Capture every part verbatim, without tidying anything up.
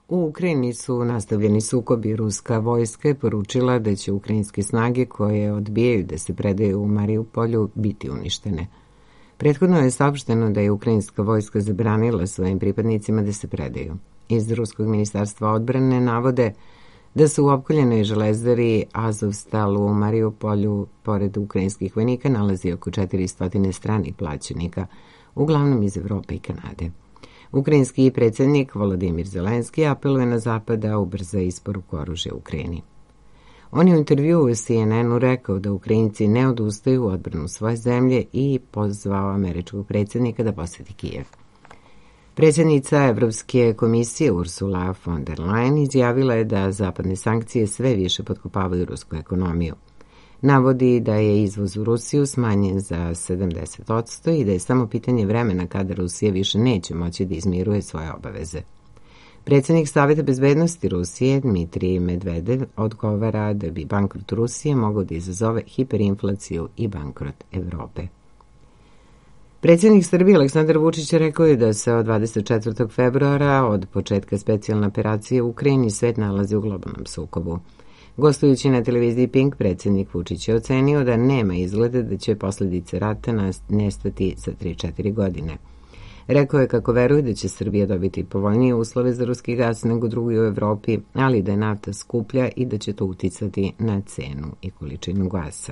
U Ukrajini su nastavljeni sukobi. Ruska vojska je poručila da će ukrajinske snage koje odbijaju da se predaju u Mariupolju biti uništene. Prethodno je saopšteno da je ukrajinska vojska zabranila svojim pripadnicima da se predaju. Iz Ruskog ministarstva odbrane navode da se u opkoljenoj železari Azovstal u Mariupolju pored ukrajinskih vojnika nalazi oko četiristo stranih plaćenika, uglavnom iz Evrope i Kanade. Ukrajinski predsjednik Volodimir Zelenski apeluje na Zapad da ubrza isporuku oružja Ukrajini. On je u intervjuu u C N N-u rekao da Ukrajinci ne odustaju u odbranu svoje zemlje i pozvao američkog predsjednika da poseti Kijev. Predsjednica Evropske komisije Ursula von der Leyen izjavila je da zapadne sankcije sve više potkopavaju rusku ekonomiju. Navodi da je izvoz u Rusiju smanjen za sedamdeset posto i da je samo pitanje vremena kada Rusija više neće moći da izmiruje svoje obaveze. Predsjednik Saveta bezbednosti Rusije Dmitrij Medvedev odgovara da bi bankrot Rusije mogao da izazove hiperinflaciju i bankrot Evrope. Predsjednik Srbije Aleksandar Vučić rekao je da se od dvadeset četvrtog februara od početka specijalne operacije u Ukrajini svet nalazi u globalnom sukobu. Gostujući na televiziji Pink, predsjednik Vučić je ocenio da nema izgleda da će posljedice rata nestati za tri do četiri godine. Rekao je kako veruje da će Srbija dobiti povoljnije uslove za ruski gas nego drugi u Evropi, ali da je nafta skuplja i da će to uticati na cenu i količinu gasa.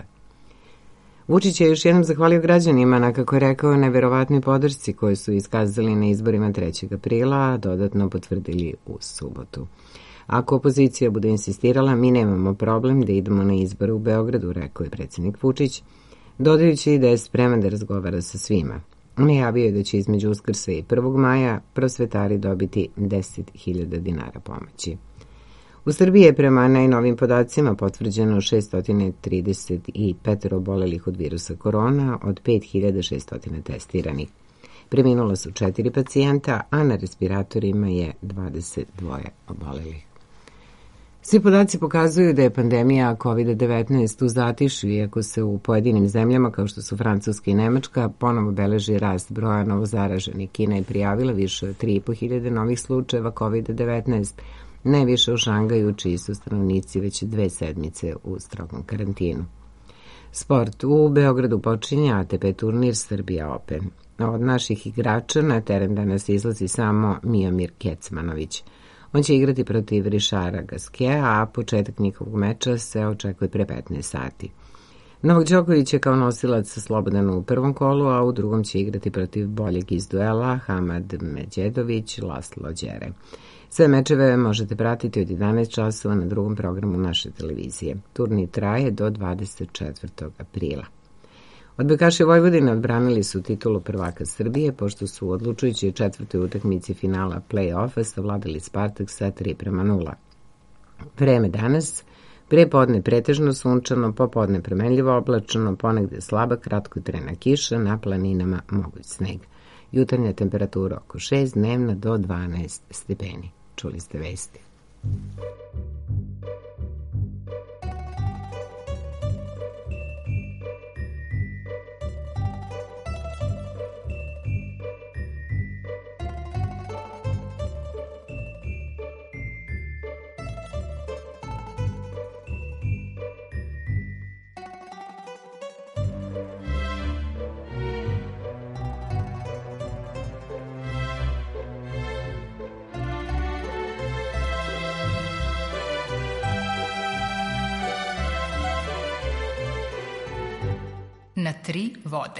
Vučić je još jednom zahvalio građanima na, kako je rekao, neverovatnoj podršci koju su iskazali na izborima trećeg aprila, a dodatno potvrdili u subotu. Ako opozicija bude insistirala, mi nemamo problem da idemo na izbore u Beogradu, rekao je predsjednik Vučić, dodajući da je spreman da razgovara sa svima. Najavio je da će između Uskrsa i prvog maja prosvetari dobiti deset hiljada dinara pomoći. U Srbiji je prema najnovim podacima potvrđeno šesto trideset pet obolelih od virusa korona od pet hiljada šesto testiranih. Preminula su četiri pacijenta, a na respiratorima je dvadeset dva obolelih. Svi podaci pokazuju da je pandemija kovid devetnaest u zatišju, iako se u pojedinim zemljama, kao što su Francuska i Nemačka, ponovo beleži rast broja novozaraženih. Kina je prijavila više od tri i po hiljade novih slučajeva kovid devetnaest, najviše u Šangaju, čiji su stanovnici već dve sedmice u strogom karantinu. Sport. U Beogradu počinje A T P turnir Srbija Open. Od naših igrača na teren danas izlazi samo Miomir Kecmanović. On će igrati protiv Rišara Gaskea, a početak njihovog meča se očekuje pre petnaest sati. Novak Đoković je kao nosilac slobodan u prvom kolu, a u drugom će igrati protiv boljeg iz duela Hamad Medjedović, Laslo Đere. Sve mečeve možete pratiti od jedanaest časova na drugom programu naše televizije. Turnir traje do dvadeset četvrtog aprila. Odbojkaši Vojvodine odbranili su titulu prvaka Srbije, pošto su u odlučujućoj četvrtoj utakmici finala play-offa savladali Spartak sa tri prema nula. Vreme danas, pre podne pretežno sunčano, popodne promenljivo oblačno, ponegde slaba kratkotrajna kiša, na planinama moguć sneg. Jutarnja temperatura oko šest, dnevna do dvanaest stepeni. Čuli ste vesti. Na tri vode.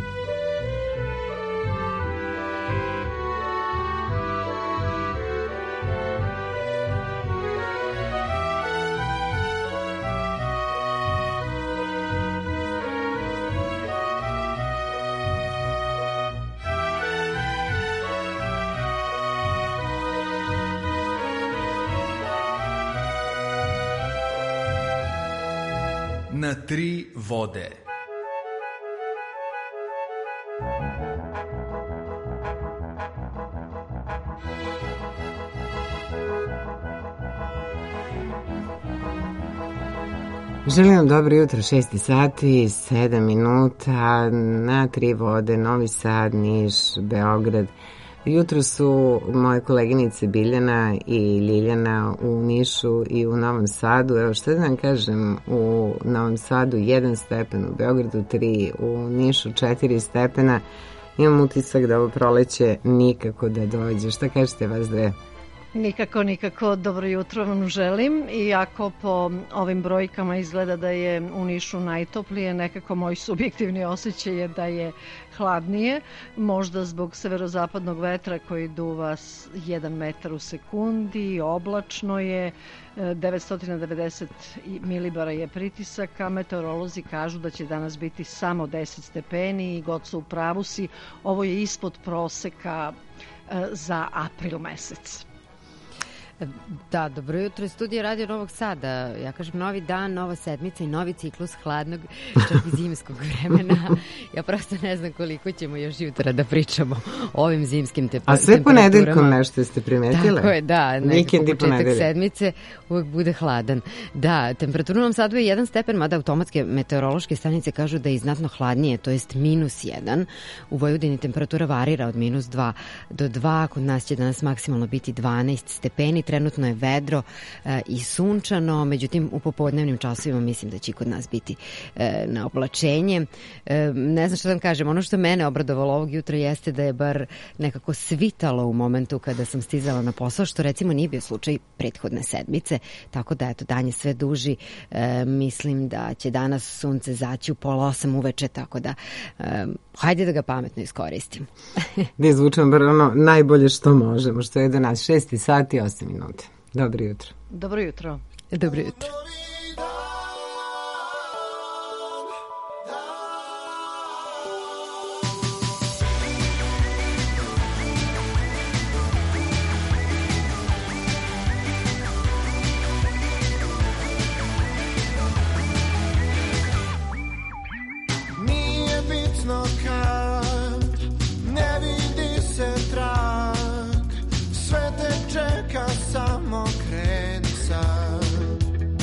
Na tri vode. Želim vam dobro jutro, šesti sati, sedam minuta, na tri vode, Novi Sad, Niš, Beograd. Jutro su moje koleginice Biljana i Ljiljana u Nišu i u Novom Sadu. Evo što da vam kažem, u Novom Sadu jedan stepen, u Beogradu tri, u Nišu četiri stepena. Imam utisak da ovo proleće nikako da dođe. Šta kažete vas dve? Nikako, nikako. Dobro jutro vam želim. Iako po ovim brojkama izgleda da je u Nišu najtoplije, nekako moj subjektivni osjećaj je da je hladnije. Možda zbog severozapadnog vetra koji duva jedan metar u sekundi, oblačno je, devetsto devedeset milibara je pritisak, a meteorolozi kažu da će danas biti samo deset stepeni i god su u pravu si. Ovo je ispod proseka za april mesec. Da, dobro jutro, studija Radio Novog Sada. Ja kažem novi dan, nova sedmica i novi ciklus hladnog, čak i zimskog vremena. Ja prosto ne znam koliko ćemo još jutra da pričamo o ovim zimskim temperaturama. A sve ponedeljkom nešto ste primetile? Tako je, da, nekako početak sedmice uvek bude hladan. Da, temperatura u Novom Sadu je jedan stepen, mada automatske meteorološke stanice kažu da je znatno hladnije, to jest minus jedan. U Vojvodini temperatura varira od minus dva do dva, kod nas će danas maksimalno biti dvanaest stepeni. Trenutno je vedro e, i sunčano, međutim u popodnevnim časovima mislim da će kod nas biti e, na oblačenje. E, ne znam što da vam kažem, ono što mene obradovalo ovog jutra jeste da je bar nekako svitalo u momentu kada sam stizala na posao, što recimo nije bio slučaj prethodne sedmice, tako da eto, dan je sve duži. E, mislim da će danas sunce zaći u pola osam uveče, tako da e, hajde da ga pametno iskoristimo. Da izvučemo bar ono najbolje što možemo, što je do nas šest sati i osam minuta. Dobro jutro. Dobro jutro. Dobro jutro. Nije bitno kad, ne vidi se trag, sve te čeka, samo kreni sad.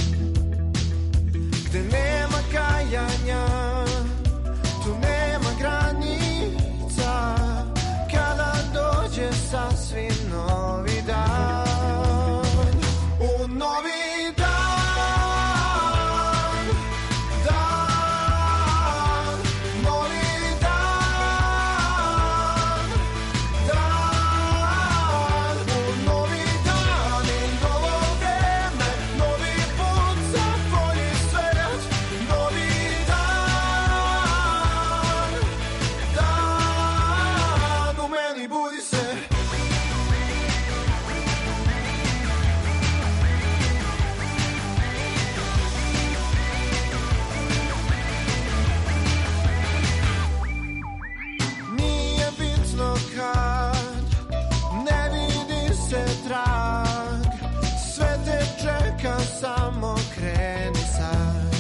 Gde nema kajanja, tu nema granica, kada dođe sasvim novi dan. U novi dan, dan, novi dan, dan, u novi dan i novo vreme, novi put za bolji svet, novi dan, dan, u meni budi se. Nije bitno kad, ne vidi se trag, sve te čeka, samo kreni sad.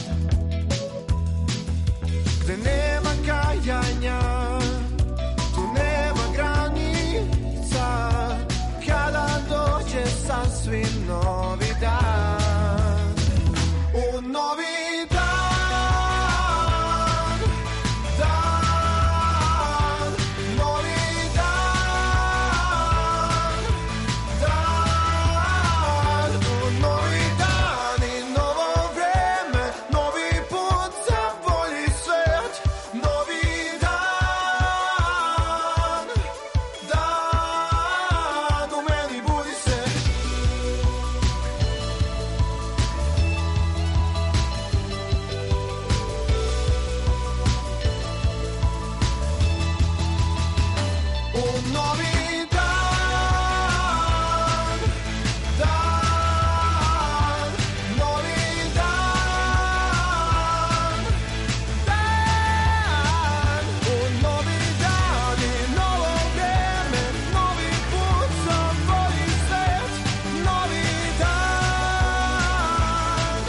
Gde nema kajanja, tu nema granica, kada dođe sasvim novi dan. U novi dan, dan, novi dan, dan, u novi dan i novo vreme, novi put za bolji svet, novi dan, dan, u meni budi se. U novi dan, dan, novi dan, dan, u novi dan i novo vreme, novi put za bolji svet, novi dan,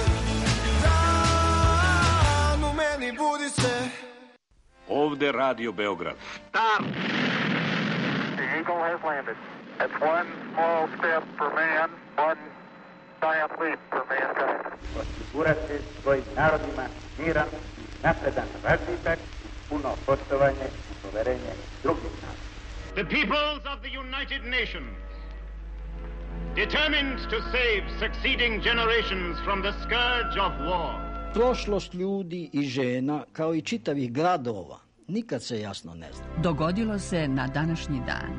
dan, u meni budi se. Ovde Radio Beograd. Stop! The Eagle has landed. That's one small step for man, one giant leap for mankind. Osigurati svojim narodima miran, napredan razvitak, puno poštovanje i poverenje drugih naroda. The peoples of the United Nations, determined to save succeeding generations from the scourge of war. Prošlost ljudi i žena, kao i čitavih gradova, nikad se jasno ne zna. Dogodilo se na današnji dan.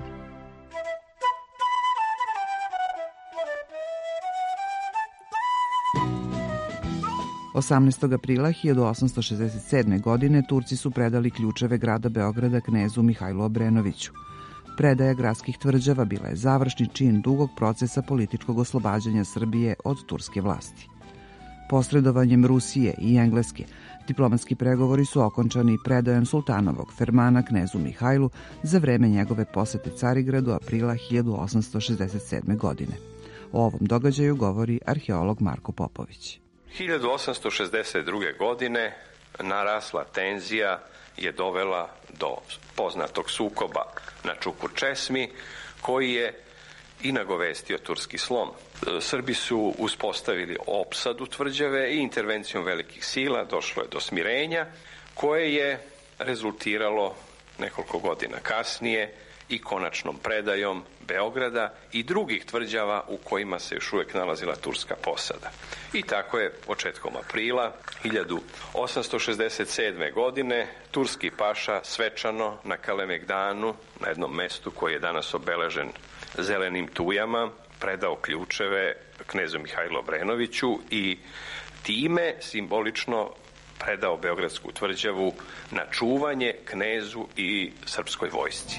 osamnaestog aprila hiljadu osamsto šezdeset sedme. godine Turci su predali ključeve grada Beograda knezu Mihajlu Obrenoviću. Predaja gradskih tvrđava bila je završni čin dugog procesa političkog oslobađanja Srbije od turske vlasti. Posredovanjem Rusije i Engleske, diplomatski pregovori su okončani predajom sultanovog fermana knezu Mihajlu za vreme njegove posete Carigradu aprila hiljadu osamsto šezdeset sedme. godine. O ovom događaju govori arheolog Marko Popović. hiljadu osamsto šezdeset druge. godine narasla tenzija je dovela do poznatog sukoba na Čukur Česmi, koji je i nagovestio turski slom. Srbi su uspostavili opsadu tvrđave i intervencijom velikih sila došlo je do smirenja, koje je rezultiralo nekoliko godina kasnije i konačnom predajom Beograda i drugih tvrđava u kojima se još uvijek nalazila turska posada. I tako je početkom aprila hiljadu osamsto šezdeset sedme. godine turski paša svečano na Kalemegdanu, na jednom mestu koji je danas obeležen zelenim tujama, predao ključeve knezu Mihajlu Obrenoviću i time simbolično predao Beogradsku tvrđavu na čuvanje knezu i srpskoj vojsci.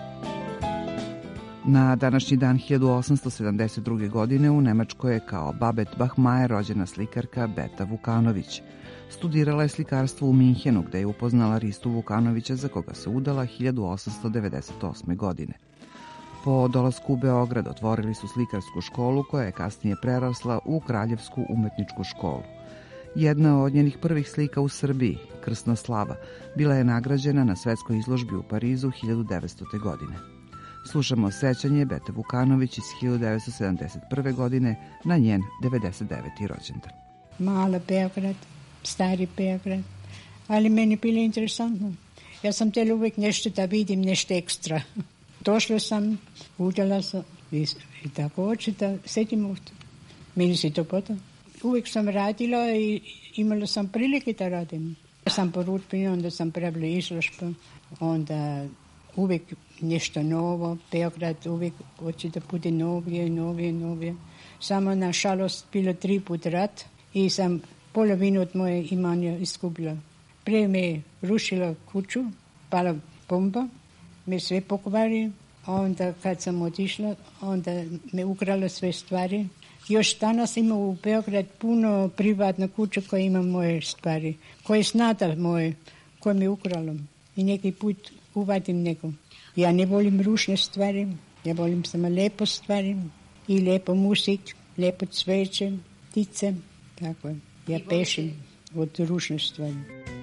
Na današnji dan hiljadu osamsto sedamdeset druge. godine u Nemačkoj je kao Babet Bachmeier rođena slikarka Beta Vukanović. Studirala je slikarstvo u Minhenu, gde je upoznala Ristu Vukanovića, za koga se udala hiljadu osamsto devedeset osme. godine. Po dolasku u Beograd otvorili su slikarsku školu, koja je kasnije prerasla u Kraljevsku umetničku školu. Jedna od njenih prvih slika u Srbiji, Krsna slava, bila je nagrađena na svetskoj izložbi u Parizu hiljadu devetstote. godine. Slušamo sećanje Bete Vukanović iz hiljadu devetsto sedamdeset prve. godine na njen devedeset deveti. rođendan. Mala Beograd, stari Beograd, ali meni bilo interesantno. Ja sam htjela uvijek nešto da vidim, nešto ekstra. Došla sam, udala sam i, i tako hoće da sedim ovdje. Meni se to potom. Uvijek sam radila i imala sam prilike da radim. Ja sam po rutbi, onda sam pravila izložbu, onda uvijek nešto novo. Beograd uvijek hoće da bude novije, novije, novije. Samo na žalost bilo tri put rat i sam polovinu od moje imanja izgubila. Prije me rušila kuću, pala bomba, me sve pokvari. Onda kad sam otišla, onda me ukrala sve stvari. Još danas ima u Beograd puno privatna kuća koja ima moje stvari, koje snada moje, koje me ukralo. I neki put uvadim neko. Ja ne volim ružne stvari, ja volim samo lepo stvari i lepo musik, lepo cveće, ptice, tako je. Ja pešim od ružne stvari.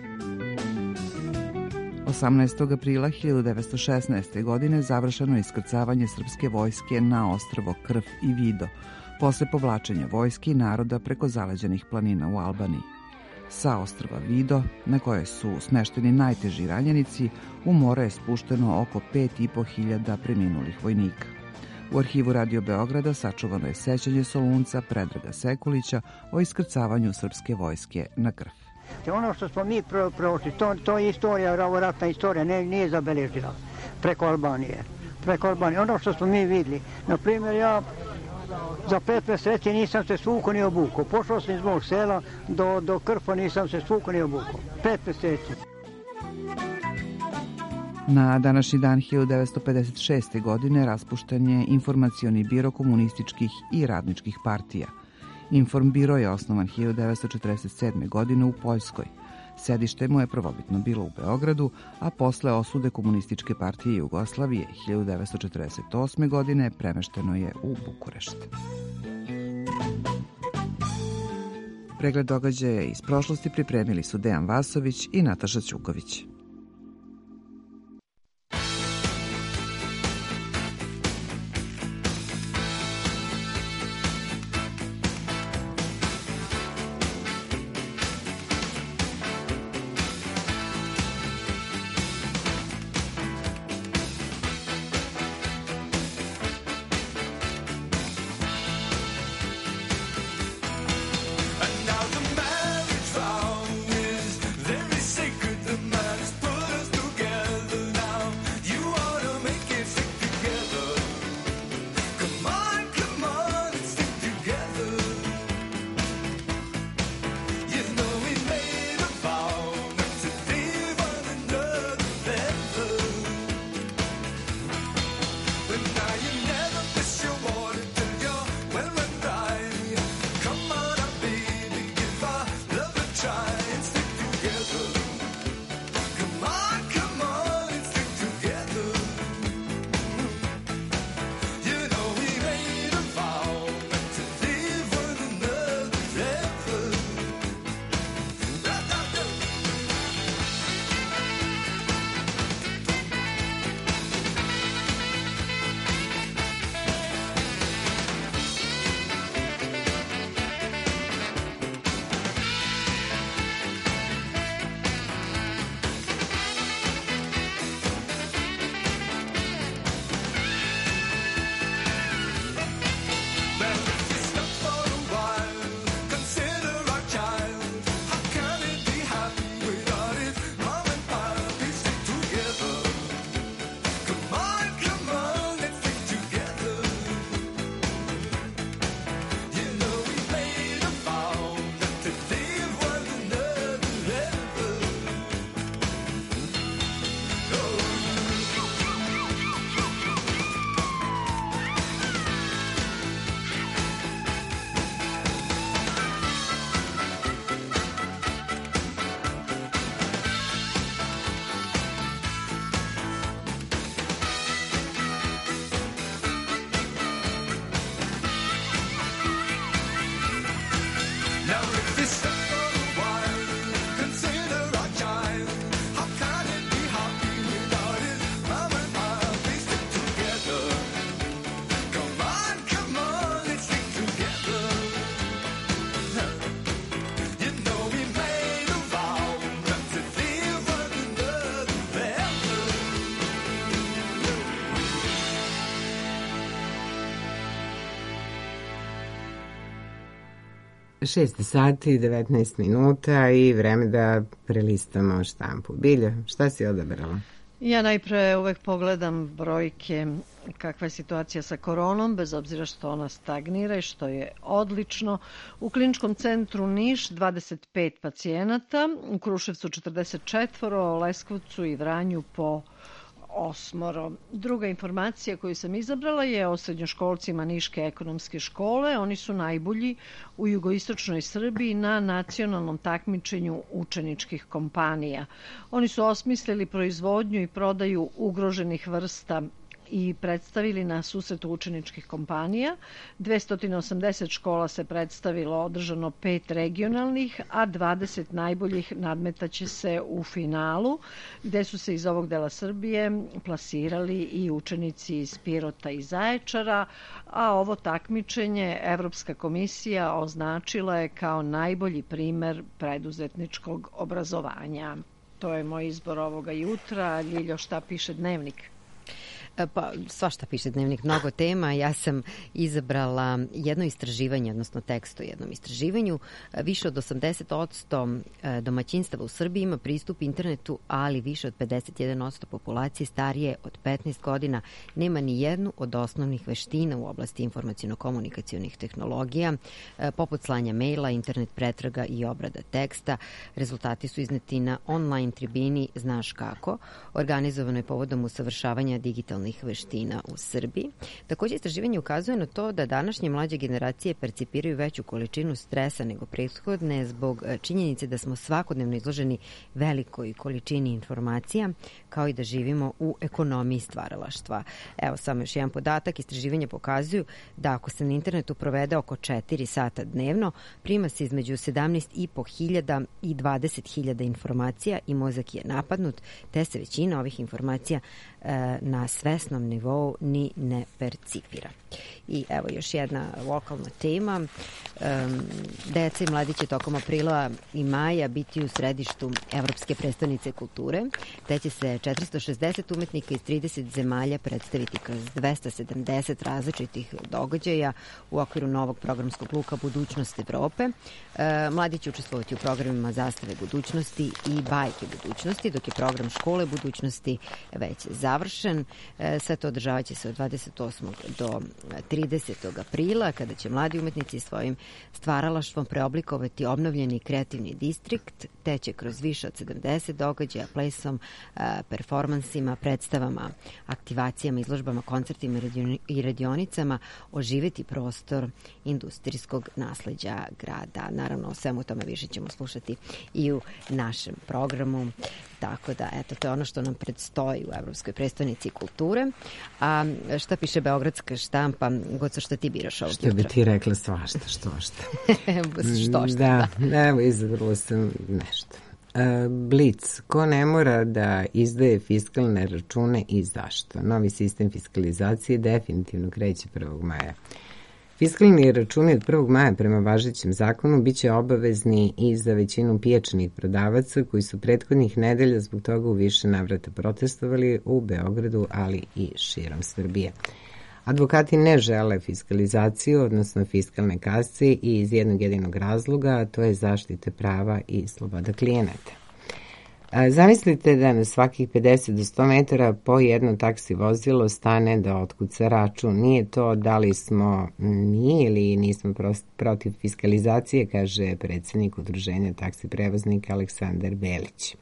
osamnaestog aprila hiljadu devetsto šesnaeste. godine završeno je iskrcavanje srpske vojske na ostrvo Krf i Vido, posle povlačenja vojske i naroda preko zaleđenih planina u Albaniji. Sa ostrva Vido, na koje su smešteni najteži ranjenici, u more je spušteno oko pet i po hiljada preminulih vojnika. U arhivu Radio Beograda sačuvano je sećanje Solunca Predraga Sekulića o iskrcavanju srpske vojske na Krf. Ono što smo mi prošli, to, to je istorija, ovo ratna istorija, ne, nije zabeležila preko Albanije. Preko Albanije. Ono što smo mi vidjeli, na primjer, ja za pet mjeseci nisam se svuko ni obuko. Pošao sam iz mog sela do, do Krfa, nisam se svuko ni obuko. Pet mjeseci. Na današnji dan hiljadu devetsto pedeset šeste. godine raspušten je informacioni biro komunističkih i radničkih partija. Informbiro je osnovan hiljadu devetsto četrdeset sedme. godine u Poljskoj. Sedište mu je prvobitno bilo u Beogradu, a posle osude Komunističke partije Jugoslavije hiljadu devetsto četrdeset osme. godine premešteno je u Bukurešt. Pregled događaja iz prošlosti pripremili su Dejan Vasović i Nataša Ćuković. šest sati i devetnaest minuta i vreme da prelistamo štampu. Bilja, šta si odabrala? Ja najpre uvek pogledam brojke kakva je situacija sa koronom, bez obzira što ona stagnira i što je odlično. U kliničkom centru Niš dvadeset pet pacijenata, u Kruševcu četrdeset četiri, u Leskovcu i Vranju po osmoro. Druga informacija koju sam izabrala je o srednjoškolcima Niške ekonomske škole. Oni su najbolji u jugoistočnoj Srbiji na nacionalnom takmičenju učeničkih kompanija. Oni su osmislili proizvodnju i prodaju ugroženih vrsta i predstavili na susretu učeničkih kompanija. dvesta osamdeset škola se predstavilo, održano pet regionalnih, a dvadeset najboljih nadmetaće se u finalu, gde su se iz ovog dela Srbije plasirali i učenici iz Pirota i Zaječara, a ovo takmičenje Evropska komisija označila je kao najbolji primer preduzetničkog obrazovanja. To je moj izbor ovoga jutra. Ljiljo, šta piše Dnevnik? Pa, svašta piše Dnevnik, mnogo tema. Ja sam izabrala jedno istraživanje, odnosno tekst o jednom istraživanju. Više od osamdeset posto domaćinstava u Srbiji ima pristup internetu, ali više od pedeset jedan posto populacije starije od petnaest godina nema ni jednu od osnovnih veština u oblasti informaciono-komunikacionih tehnologija, poput slanja maila, internet pretraga i obrada teksta. Rezultati su izneti na online tribini Znaš kako, organizovano je povodom usavršavanja digitalnih veština u Srbiji. Također, istraživanje ukazuje na to da današnje mlađe generacije percipiraju veću količinu stresa nego prethodne zbog činjenice da smo svakodnevno izloženi velikoj količini informacija, kao i da živimo u ekonomiji stvaralaštva. Evo samo još jedan podatak. Istraživanja pokazuju da ako se na internetu provede oko četiri sata dnevno, prima se između sedamnaest i po hiljada i dvadeset hiljada informacija i mozak je napadnut, te se većina ovih informacija e, na svesnom nivou ni ne percipira. I evo još jedna lokalna tema. Um, deca i mladi će tokom aprila i maja biti u središtu Evropske prestonice kulture, te će se četiristo šezdeset umetnika iz trideset zemalja predstaviti kroz dvesta sedamdeset različitih događaja u okviru novog programskog luka Budućnost Evrope. E, mladi će učestvovati u programima Zastave budućnosti i Bajke budućnosti, dok je program Škole budućnosti već završen. E, sve to održavat će se od dvadeset osmog do tridesetog aprila, kada će mladi umetnici svojim stvaralaštvom preoblikovati obnovljeni kreativni distrikt, te će kroz više od sedamdeset događaja, plesom, performansima, predstavama, aktivacijama, izložbama, koncertima i radionicama oživeti prostor industrijskog nasleđa grada. Naravno, o svemu tome više ćemo slušati i u našem programu. Tako da, eto, to je ono što nam predstoji u Evropskoj prestonici kulture. A šta piše beogradska štampa? Goco, šta ti biraš ovog jutra? Što bi ti rekla svašta, što šta. što šta, da. Da, evo, izabrala sam nešto. Blic, ko ne mora da izdaje fiskalne račune i zašto? Novi sistem fiskalizacije definitivno kreće prvog maja. Fiskalni računi od prvog maja prema važećem zakonu biće obavezni i za većinu pijačnih prodavaca koji su prethodnih nedelja zbog toga u više navrata protestovali u Beogradu, ali i širom Srbije. Advokati ne žele fiskalizaciju, odnosno fiskalne kase, i iz jednog jedinog razloga, a to je zaštite prava i sloboda klijenata. Zamislite da na svakih pedeset do sto metara po jedno taksi vozilo stane da otkuca račun. Nije to da li smo mi ili nismo protiv fiskalizacije, kaže predsjednik Udruženja taksi prevoznika Aleksandar Belić.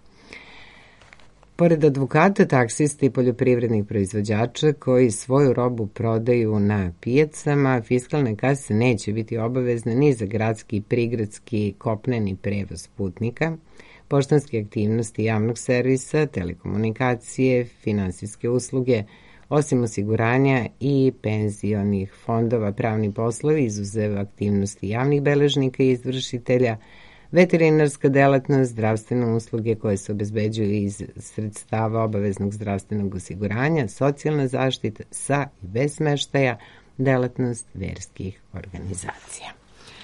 Pored advokata, taksista i poljoprivrednih proizvođača koji svoju robu prodaju na pijacama, fiskalne kase neće biti obavezne ni za gradski, prigradski, kopneni prevoz putnika, poštanske aktivnosti javnog servisa, telekomunikacije, finansijske usluge, osim osiguranja i penzionih fondova, pravni poslovi, izuzev aktivnosti javnih beležnika i izvršitelja, veterinarska delatnost, zdravstvene usluge koje se obezbeđuju iz sredstava obaveznog zdravstvenog osiguranja, socijalna zaštita sa i bez smeštaja, delatnost verskih organizacija.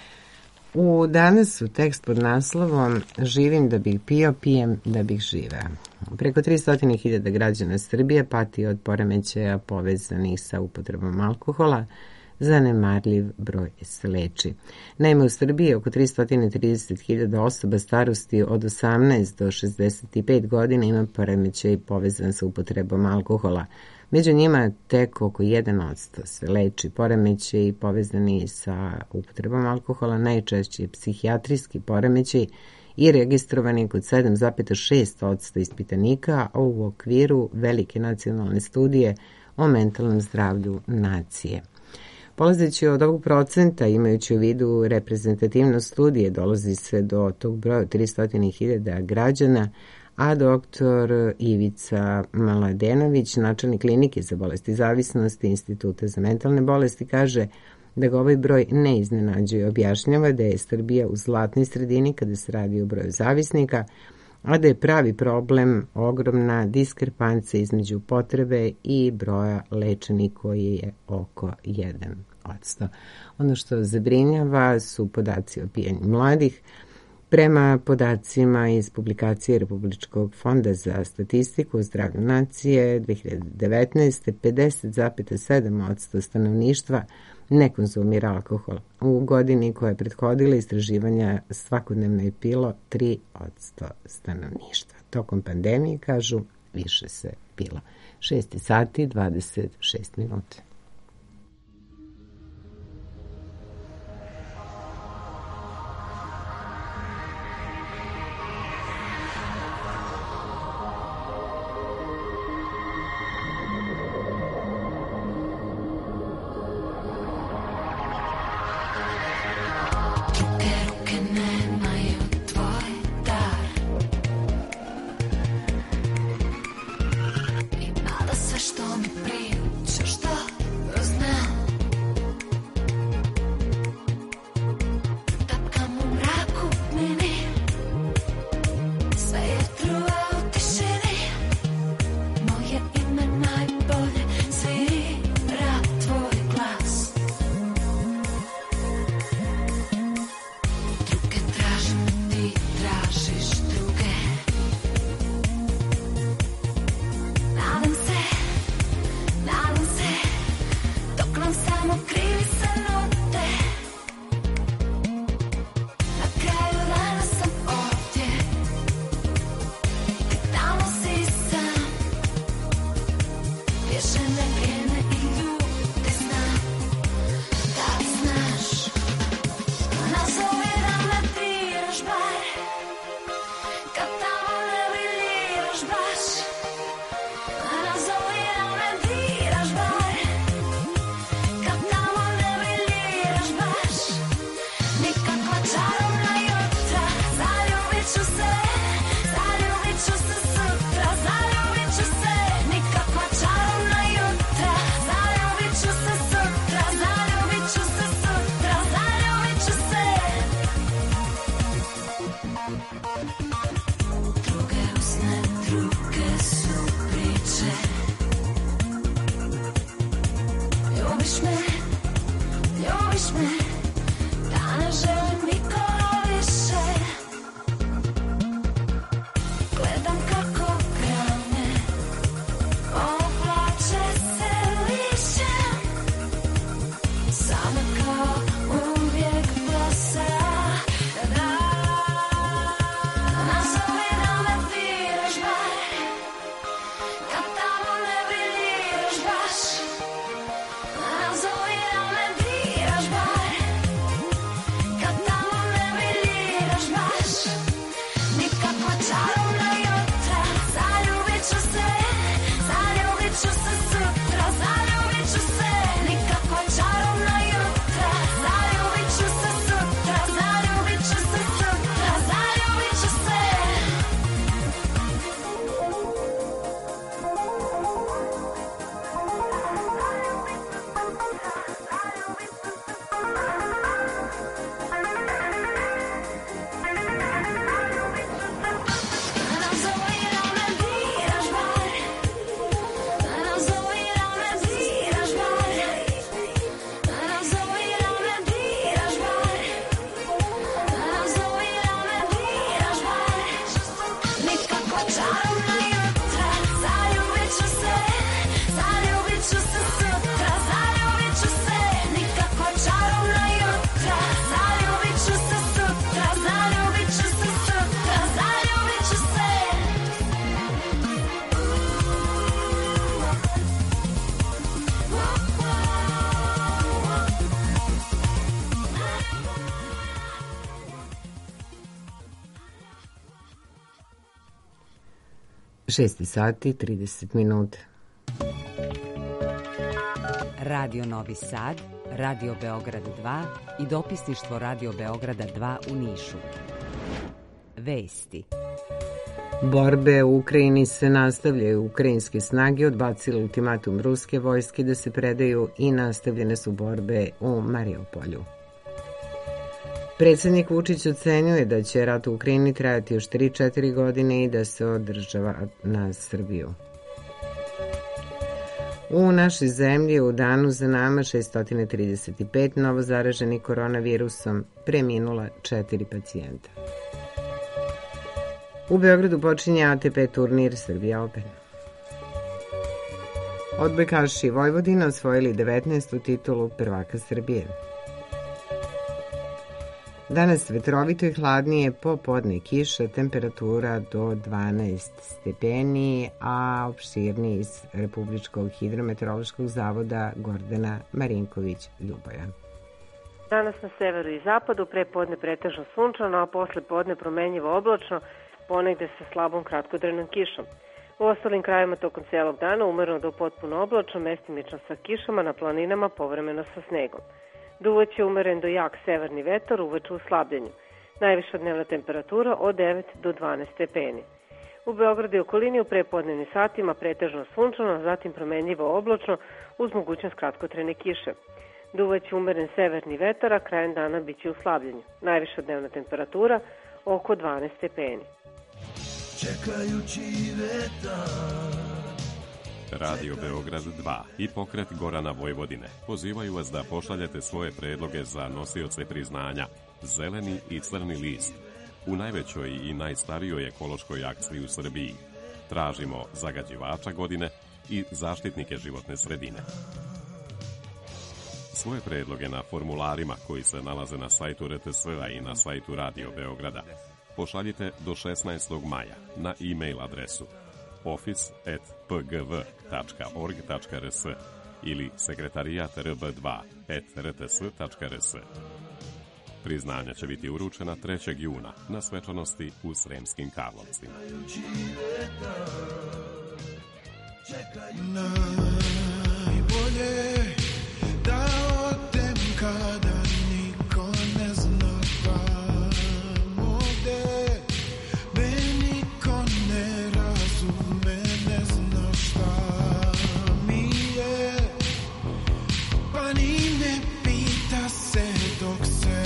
U danas u tekst pod naslovom Živim da bih pio, pijem da bih živeo. Preko tristo hiljada građana Srbije pati od poremećaja povezanih sa upotrebom alkohola, zanemarljiv broj se leči. Naime, u Srbiji oko tristo trideset hiljada osoba starosti od osamnaest do šezdeset pet godina ima poremećaj povezan sa upotrebom alkohola. Među njima tek oko jedan posto se leči. Poremećaj povezani sa upotrebom alkohola najčešće je psihijatrijski poremećaj i registrovani kod sedam zarez šest posto ispitanika, a u okviru velike nacionalne studije o mentalnom zdravlju nacije. Polazeći od ovog procenta, imajući u vidu reprezentativnost studije, dolazi se do tog broja tristo hiljada građana, a doktor Ivica Mladenović, načelnik klinike za bolesti zavisnosti Instituta za mentalne bolesti, kaže da ga ovaj broj ne iznenađuje. Objašnjava da je Srbija u zlatnoj sredini kada se radi o broju zavisnika, a da je pravi problem ogromna diskrepancija između potrebe i broja lečenih koji je oko jedan posto. Ono što zabrinjava su podaci o pijenju mladih. Prema podacima iz publikacije Republičkog fonda za statistiku o zdravlju nacije dve hiljade devetnaeste. pedeset zarez sedam posto stanovništva ne konzumira alkohol. U godini koja je prethodila istraživanja svakodnevno je pilo tri posto stanovništva. Tokom pandemije, kažu, više se pilo. šest sati i dvadeset šest minuta. Što mi pričaš da šest sati i trideset minuta. Radio Novi Sad, Radio Beograd dva i dopisništvo Radio Beograda dva u Nišu. Vesti. Borbe u Ukrajini se nastavljaju. Ukrajinske snage odbacile ultimatum ruske vojske da se predaju i nastavljene su borbe u Mariupolju. Predsjednik Vučić ocenjuje da će rat u Ukrajini trajati još tri do četiri godine i da se održava na Srbiju. U našoj zemlji u danu za nama šesto trideset pet novo zaraženi koronavirusom, preminula četiri pacijenta. U Beogradu počinje A T P turnir Srbija Open. Odbojkaši Vojvodina osvojili devetnaestu titulu prvaka Srbije. Danas vetrovito i hladnije, popodne kiša, temperatura do dvanaest stepeni, a opširniji iz Republičkog hidrometeorološkog zavoda Gordana Marinković-Ljuboja. Danas na severu i zapadu prepodne pretežno sunčano, a posle podne promenjivo oblačno, ponegde sa slabom kratkodrevnom kišom. U ostalim krajima tokom celog dana umereno do potpuno oblačno, mestimično sa kišama, na planinama povremeno sa snegom. Duvaće umeren do jak severni vetar, uveče u slabljenju. Najviša dnevna temperatura od devet do dvanaest stepeni. U Beogradu i okolini u prepodnevnim satima pretežno sunčano, zatim promenljivo oblačno uz mogućnost kratkotrajne kiše. Duvaće umeren severni vetar, a krajem dana biće u slabljenju. Najviša dnevna temperatura oko dvanaest stepeni. Čekajući vetar. Radio Beograd dva i pokret Gorana Vojvodine pozivaju vas da pošaljete svoje predloge za nosioce priznanja Zeleni i Crni list u najvećoj i najstarijoj ekološkoj akciji u Srbiji. Tražimo zagađivača godine i zaštitnike životne sredine. Svoje predloge na formularima koji se nalaze na sajtu R T S-a i na sajtu Radio Beograda pošaljite do šesnaestog maja na e-mail adresu office at p g v tačka org tačka r s ili sekretarijat r b dva at r t s tačka r s. Priznanja će biti uručena trećeg juna na svečanosti u Sremskim Karlovcima. Najbolje da odem kada niko ne zna vam ovde, me niko ne razume, ne zna šta mi je, pa ni ne pita se dok se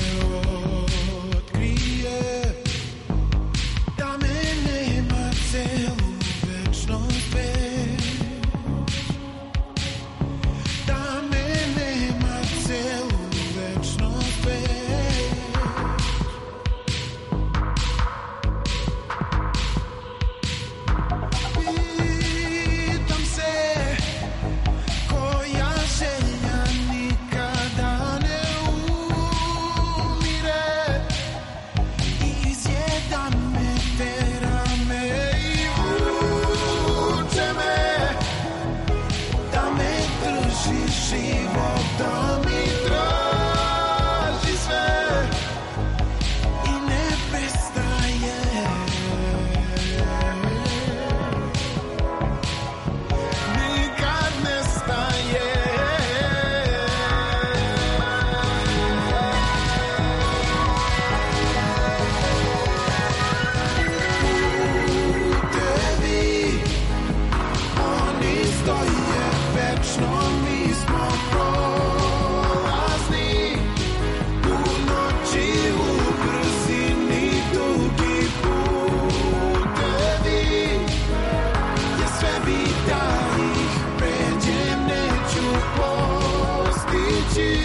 otkrije da me nema celu večnost već, da me nema celu večnost već. Pitam se koja želja nikada ne umire, izjeda me, tera me i vuče me, da me drži život, da mi traži sve i ne prestaje. Nikad ne staje. Putevi, oni stoje večno, mi smo prolazni, u noći, u brzini, dugi putevi, ja sve bi da ih pređem, neću postići.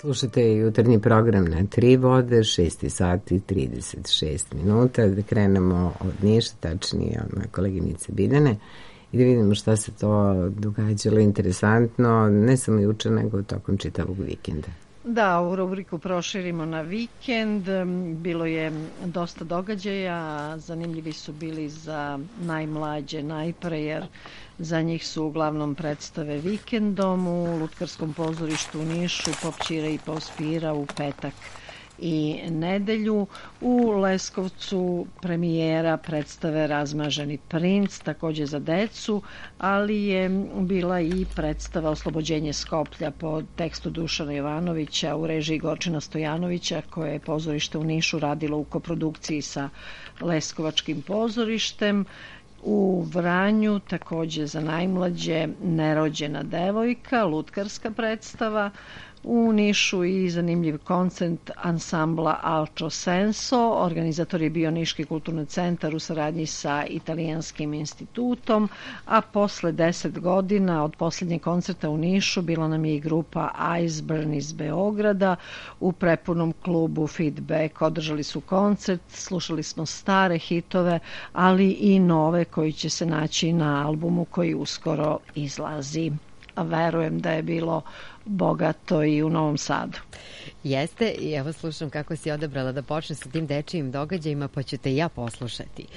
Slušajte jutarnji program na tri vode, šest sati trideset šest minuta, da krenemo od Niša, tačnije od moje koleginice Biljane, i da vidimo šta se to događalo interesantno, ne samo juče, nego tokom čitavog vikenda. Da, ovu rubriku proširimo na vikend. Bilo je dosta događaja, zanimljivi su bili za najmlađe najpre, jer za njih su uglavnom predstave vikendom u Lutkarskom pozorištu u Nišu, Pop Ćira i Pop Spira u petak i nedelju. U Leskovcu premijera predstave Razmaženi princ, takođe za decu, ali je bila i predstava Oslobođenje Skoplja po tekstu Dušana Jovanovića u režiji Gorčina Stojanovića, koje je pozorište u Nišu radilo u koprodukciji sa Leskovačkim pozorištem. U Vranju takođe za najmlađe Nerođena devojka, lutkarska predstava. U Nišu i zanimljiv koncert ansambla Alto Senso. Organizator je bio Niški kulturni centar u saradnji sa Italijanskim institutom, a posle deset godina od posljednjeg koncerta u Nišu bila nam je i grupa Iceburn iz Beograda u prepunom klubu Feedback. Održali su koncert, slušali smo stare hitove, ali i nove koji će se naći na albumu koji uskoro izlazi. A verujem da je bilo bogato i u Novom Sadu. Jeste, i evo slušam kako si odabrala da počne sa tim dečijim događajima, pa ću te i ja poslušati.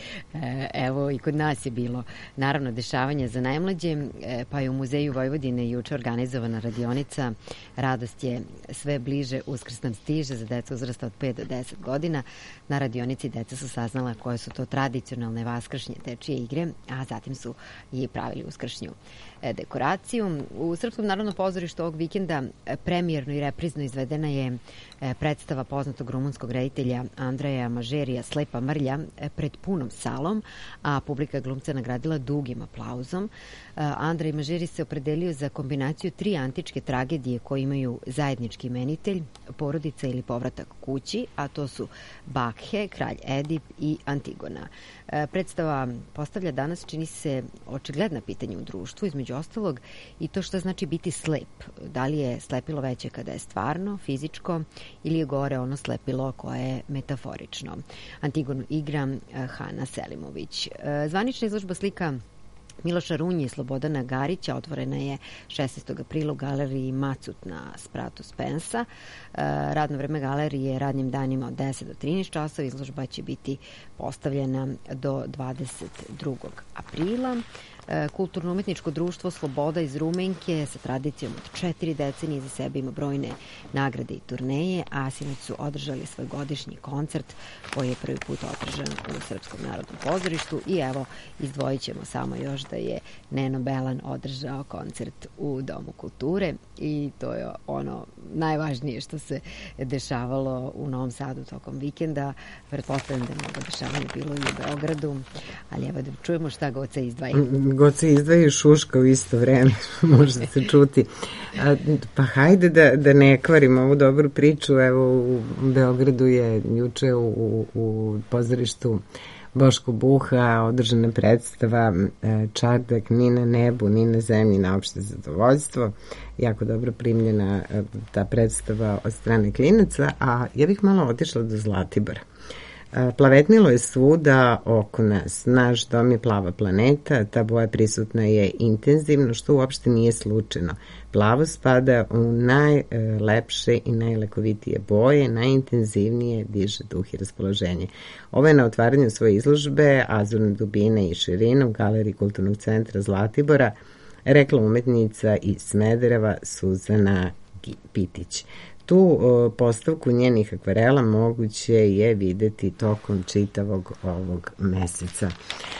Evo i kod nas je bilo naravno dešavanje za najmlađe, pa je u Muzeju Vojvodine juče organizovana radionica Radost je sve bliže, Uskrs nam stiže za decu uzrasta od pet do deset godina. Na radionici deca su saznala koje su to tradicionalne vaskršnje dečije igre, a zatim su i pravili uskršnju dekoraciju. U Srpskom narodnom pozorištu ovog vikenda premijerno i reprizno izvedena je predstava poznatog rumunskog reditelja Andreja Mažerija Slepa mrlja pred punom salom, a publika glumca nagradila dugim aplauzom. Andrej Mažeri se opredelio za kombinaciju tri antičke tragedije koje imaju zajednički imenitelj, porodica ili povratak kući, a to su Bakhe, Kralj Edip i Antigona. Predstava postavlja danas, čini se, očigledna pitanja u društvu, između ostalog i to što znači biti slep. Da li je slepilo veće kada je stvarno, fizičko, ili je gore ono slepilo koje je metaforično. Antigonu igra Hana Selimović. Zvanična izložba slika Miloša Runje i Slobodana Garića otvorena je šesnaestog aprila u galeriji Macut na spratu Spensa. Radno vreme galerije je radnim danima od deset do trinaest časova. Izložba će biti postavljena do dvadeset drugog aprila. Kulturno-umetničko društvo Sloboda iz Rumenke sa tradicijom od četiri decenije za sebe ima brojne nagrade i turneje, a sinoć su održali svoj godišnji koncert koji je prvi put održan u Srpskom narodnom pozorištu i evo izdvojit ćemo samo još da je Neno Belan održao koncert u Domu kulture i to je ono najvažnije što se dešavalo u Novom Sadu tokom vikenda. Pretpostavljam da je mnogo dešavanja bilo i u Beogradu, ali evo da čujemo šta god se izdvaja. God se izdvaja i šuška u isto vreme, može se čuti. A, pa hajde da, da ne kvarimo ovu dobru priču. Evo u Beogradu je juče u, u, u pozorištu Boško Buha održana predstava Čardak ni na nebu, ni na zemlji na opšte zadovoljstvo. Jako dobro primljena ta predstava od strane klinaca, a ja bih malo otišla do Zlatibora. Plavetnilo je svuda oko nas. Naš dom je plava planeta, ta boja prisutna je intenzivno, što uopšte nije slučajno. Plavo spada u najlepše i najlekovitije boje, najintenzivnije diže duh i raspoloženje. Ovo je na otvaranju svoje izložbe Azurne dubine i širine u Galeriji Kulturnog centra Zlatibora rekla umetnica iz Smedereva Suzana Pitić. Tu postavku njenih akvarela moguće je videti tokom čitavog ovog meseca.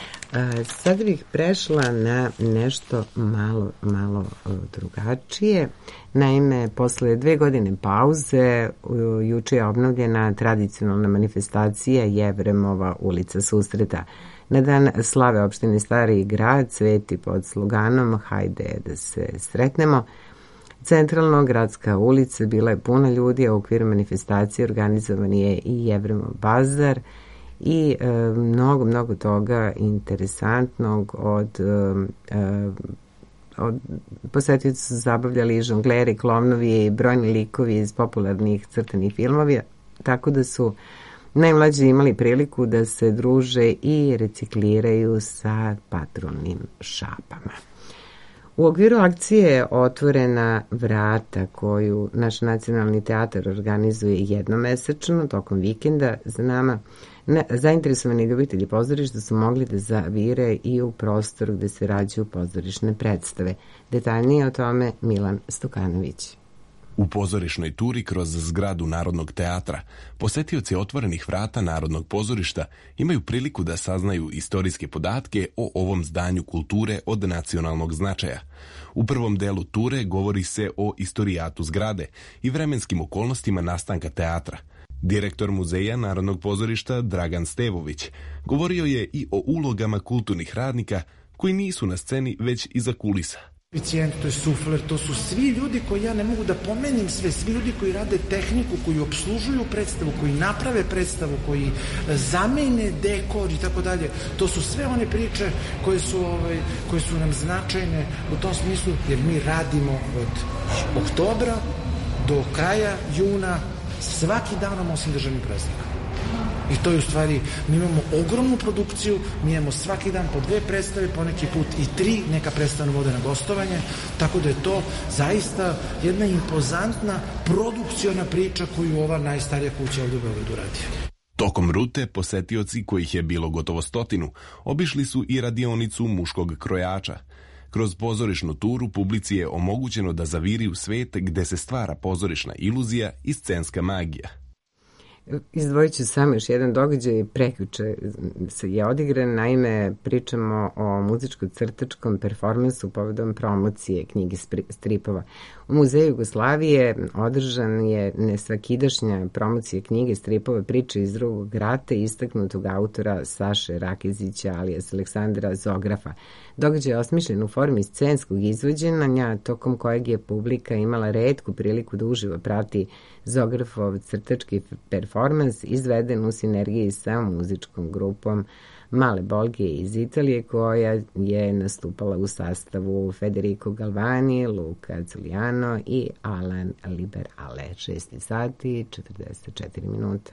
Sada bih prešla na nešto malo, malo drugačije. Naime, posle dve godine pauze, juče je obnovljena tradicionalna manifestacija Jevremova ulica susreta. Na dan slave opštine Stari grad sveti pod sloganom Hajde da se sretnemo. Centralno gradska ulica bila je puna ljudi, a u okviru manifestacije organizovan je i Jevremov bazar i e, mnogo, mnogo toga interesantnog od e, Posetioci su zabavljali žongleri, klovnovi i brojni likovi iz popularnih crtanih filmova, tako da su najmlađi imali priliku da se druže i recikliraju sa patrolnim šapama. U okviru akcije Otvorena vrata, koju naš nacionalni teatar organizuje jednomesečno tokom vikenda, za nama ne, zainteresovani ljubitelji pozorišta su mogli da zavire i u prostoru gde se rađaju pozorišne predstave. Detaljnije o tome Milan Stokanović. U pozorišnoj turi kroz zgradu Narodnog teatra, posetioci Otvorenih vrata Narodnog pozorišta imaju priliku da saznaju istorijske podatke o ovom zdanju kulture od nacionalnog značaja. U prvom delu ture govori se o istorijatu zgrade i vremenskim okolnostima nastanka teatra. Direktor muzeja Narodnog pozorišta Dragan Stevović govorio je i o ulogama kulturnih radnika koji nisu na sceni već iza kulisa. Ficijent, to je sufler, to su svi ljudi koji, ja ne mogu da pomenim sve, svi ljudi koji rade tehniku, koji obslužuju predstavu, koji naprave predstavu, koji zamene dekor i tako dalje. To su sve one priče koje su, ovaj, koje su nam značajne u tom smislu, jer mi radimo od oktobra do kraja juna svaki danom osim državnih praznika. I to je u stvari, mi imamo ogromnu produkciju, mi imamo svaki dan po dve predstave, poneki put i tri, neka predstava vode na gostovanje, tako da je to zaista jedna impozantna produkciona priča koju ova najstarija kuća ovdje u Beogradu radi. Tokom rute posetioci, kojih je bilo gotovo stotinu, obišli su i radionicu muškog krojača. Kroz pozorišnu turu publici je omogućeno da zaviri u svet gde se stvara pozorišna iluzija i scenska magija. Izdvojit ću samo još jedan događaj, prekjuče se je odigran, naime pričamo o muzičko-crtačkom performansu povodom promocije knjige stripova. U Muzeju Jugoslavije održan je nesvakidašnja promocija knjige stripova Priče iz drugog rata istaknutog autora Saše Rakezića, alias Aleksandra Zografa. Događaj je osmišljen u formi scenskog izvođenja, tokom kojeg je publika imala retku priliku da uživo prati Zografov crtački performans izveden u sinergiji sa muzičkom grupom Male Bolge iz Italije, koja je nastupala u sastavu Federico Galvani, Luca Zuliano i Alan Liberale. šest sati, četrdeset četiri minute.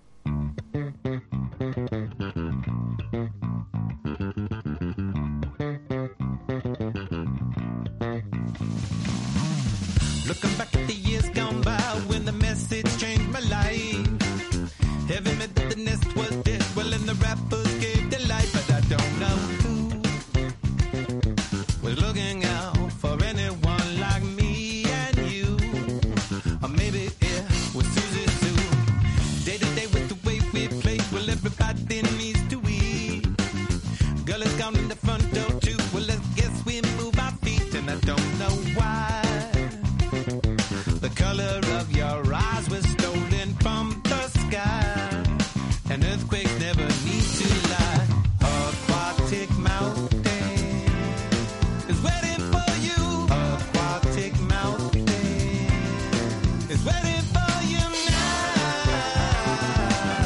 Looking back at the years gone by when the message changed my life. Heaven meant that the nest was dead, well, and the rappers gave their life, but I don't know who was looking out for anyone like me and you. Or maybe it was Susie Sue. Day to day with the way we play, well, everybody needs to eat. Girl is gone in the front door too, well, let's guess we move our feet, and I don't know why. The color of your eyes was stolen from the sky, and earthquakes never need to lie. Aquatic mountain is waiting for you. Aquatic mountain is waiting for you now.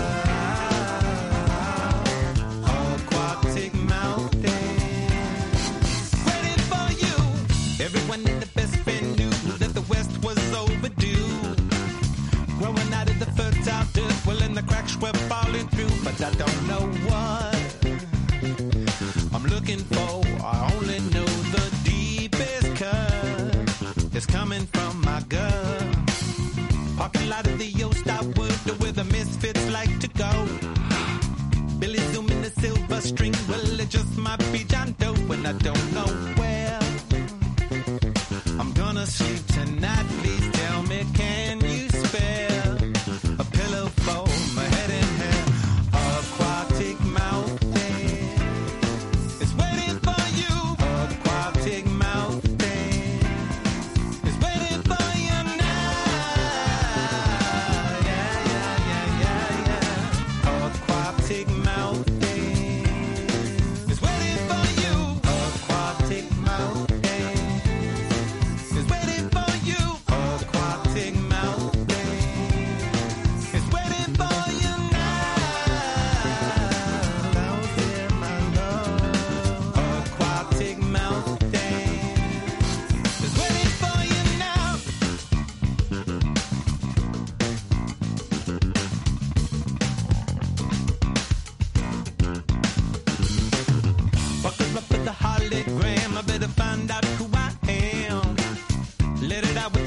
Aquatic mountain waiting for you. Everyone in the best friend knew that the West was overdue. Growing out of the fertile dirt, well, and the cracks were falling through, but I don't know what I'm looking for. I only know the deepest cut is coming from my gut. Parking lot of the old stop wood, where the misfits like to go. Billy Zoom in the silver string, well, it just might be John Doe, and I don't know where I'm gonna sleep tonight. Please tell me, can you spare a pillow for my head and hair? Aquatic mountain is waiting for you. Aquatic mountain is waiting for you now. Yeah, yeah, yeah, yeah, yeah. Aquatic mountain is waiting for you. Aquatic mountain is waiting for you.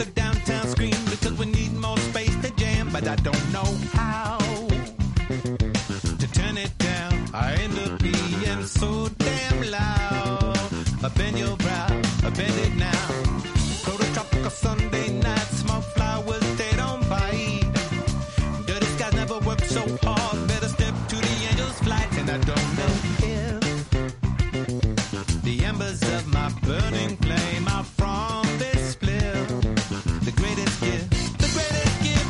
the downtown screen because we need more space to jam, but I don't know how to turn it down. I end up being so damn loud. I bend your brow, I bend it now. Prototropical Sunday night, small flowers, they don't bite. Dirty skies never work so hard. Better step to the angel's flight, and I don't know if the embers of my burning flame are from this split. The greatest gift, the greatest gift.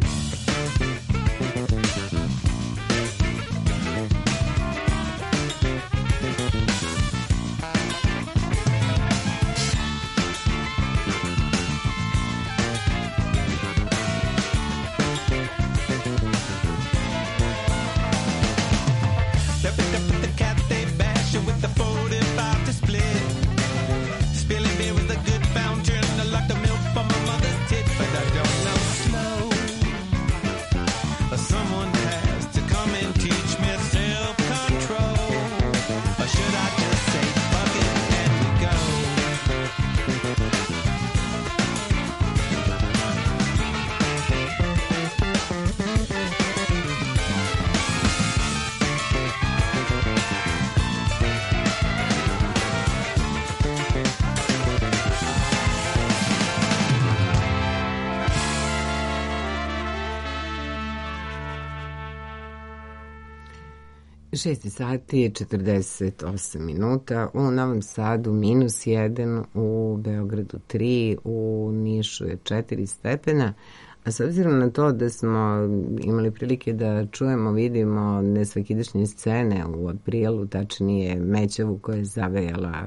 šest sati i četrdeset osam minuta, u Novom Sadu minus jedan, u Beogradu tri, u Nišu je četiri stepena, a s obzirom na to da smo imali prilike da čujemo, vidimo nesvakidašnje scene u aprilu, tačnije Mećavu koja je zavejala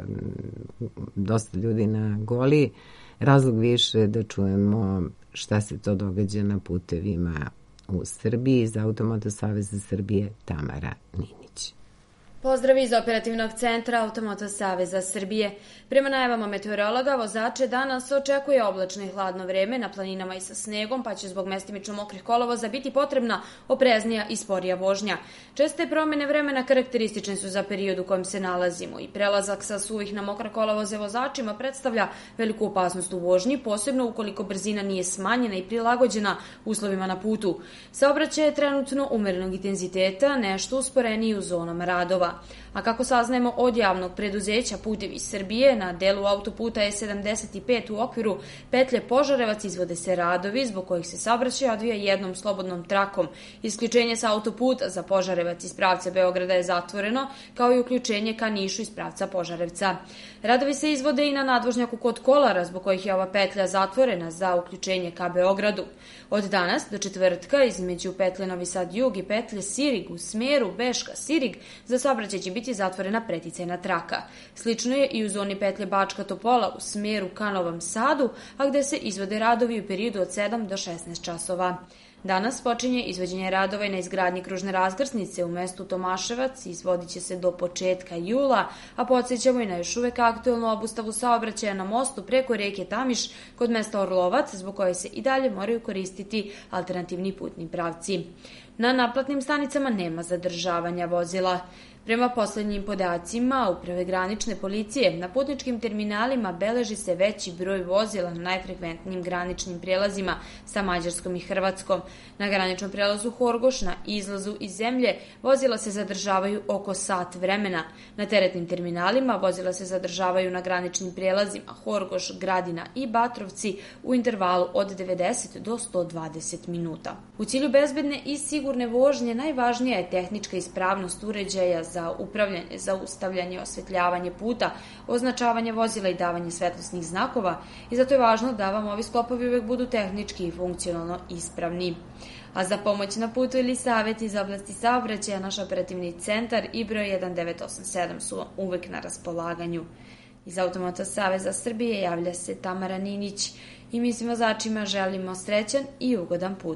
dosta ljudi na Goliji, razlog više da čujemo šta se to događa na putevima u Srbiji. Za Automoto Saveza Srbije Tamara Ninić. Pozdrav iz operativnog centra Automoto Saveza Srbije. Prema najavama meteorologa, vozače danas očekuje oblačno i hladno vreme na planinama i sa snegom, pa će zbog mestimično mokrih kolovoza biti potrebna opreznija i sporija vožnja. Česte promene vremena karakteristične su za period u kojem se nalazimo i prelazak sa suvih na mokre kolovoze vozačima predstavlja veliku opasnost u vožnji, posebno ukoliko brzina nije smanjena i prilagođena uslovima na putu. Saobraćaj je trenutno umerenog intenziteta, nešto usporeniji u zonama radova. A kako saznajemo od javnog preduzeća Putevi Srbije, na delu autoputa E sedamdeset pet u okviru petlje Požarevac izvode se radovi zbog kojih se saobraćaj odvija jednom slobodnom trakom. Isključenje sa autoputa za Požarevac iz pravca Beograda je zatvoreno, kao i uključenje ka Nišu iz pravca Požarevca. Radovi se izvode i na nadvožnjaku kod Kolara, zbog kojih je ova petlja zatvorena za uključenje ka Beogradu. Od danas do četvrtka između petlje Novi Sad Jug i petlje Sirig u smeru Beška-Sirig za saobraćaj će biti zatvorena preticajna traka. Slično je i u zoni petlje Bačka Topola u smeru ka Novom Sadu, a gde se izvode radovi u periodu od sedam do šesnaest časova. Danas počinje izvođenje radova i na izgradnji kružne razgrsnice u mestu Tomaševac, izvodit će se do početka jula, a podsjećamo i na još uvek aktuelnu obustavu saobraćaja na mostu preko reke Tamiš kod mesta Orlovac, zbog koje se i dalje moraju koristiti alternativni putni pravci. Na naplatnim stanicama nema zadržavanja vozila. Prema poslednjim podacima Uprave granične policije, na putničkim terminalima beleži se veći broj vozila na najfrekventnijim graničnim prelazima sa Mađarskom i Hrvatskom. Na graničnom prelazu Horgoš na izlazu iz zemlje vozila se zadržavaju oko sat vremena. Na teretnim terminalima vozila se zadržavaju na graničnim prelazima Horgoš, Gradina i Batrovci u intervalu od devedeset do sto dvadeset minuta. U cilju bezbedne i sigurne vožnje najvažnija je tehnička ispravnost uređaja za upravljanje, zaustavljanje, osvetljavanje puta, označavanje vozila i davanje svetlosnih znakova i zato je važno da vam ovi sklopovi uvek budu tehnički i funkcionalno ispravni. A za pomoć na putu ili savjet iz oblasti saobraćaja, naš operativni centar i broj jedan devet osam sedam su uvek na raspolaganju. Iz Automoto Saveza Srbije javlja se Tamara Ninić i mi svim vozačima želimo srećan i ugodan put.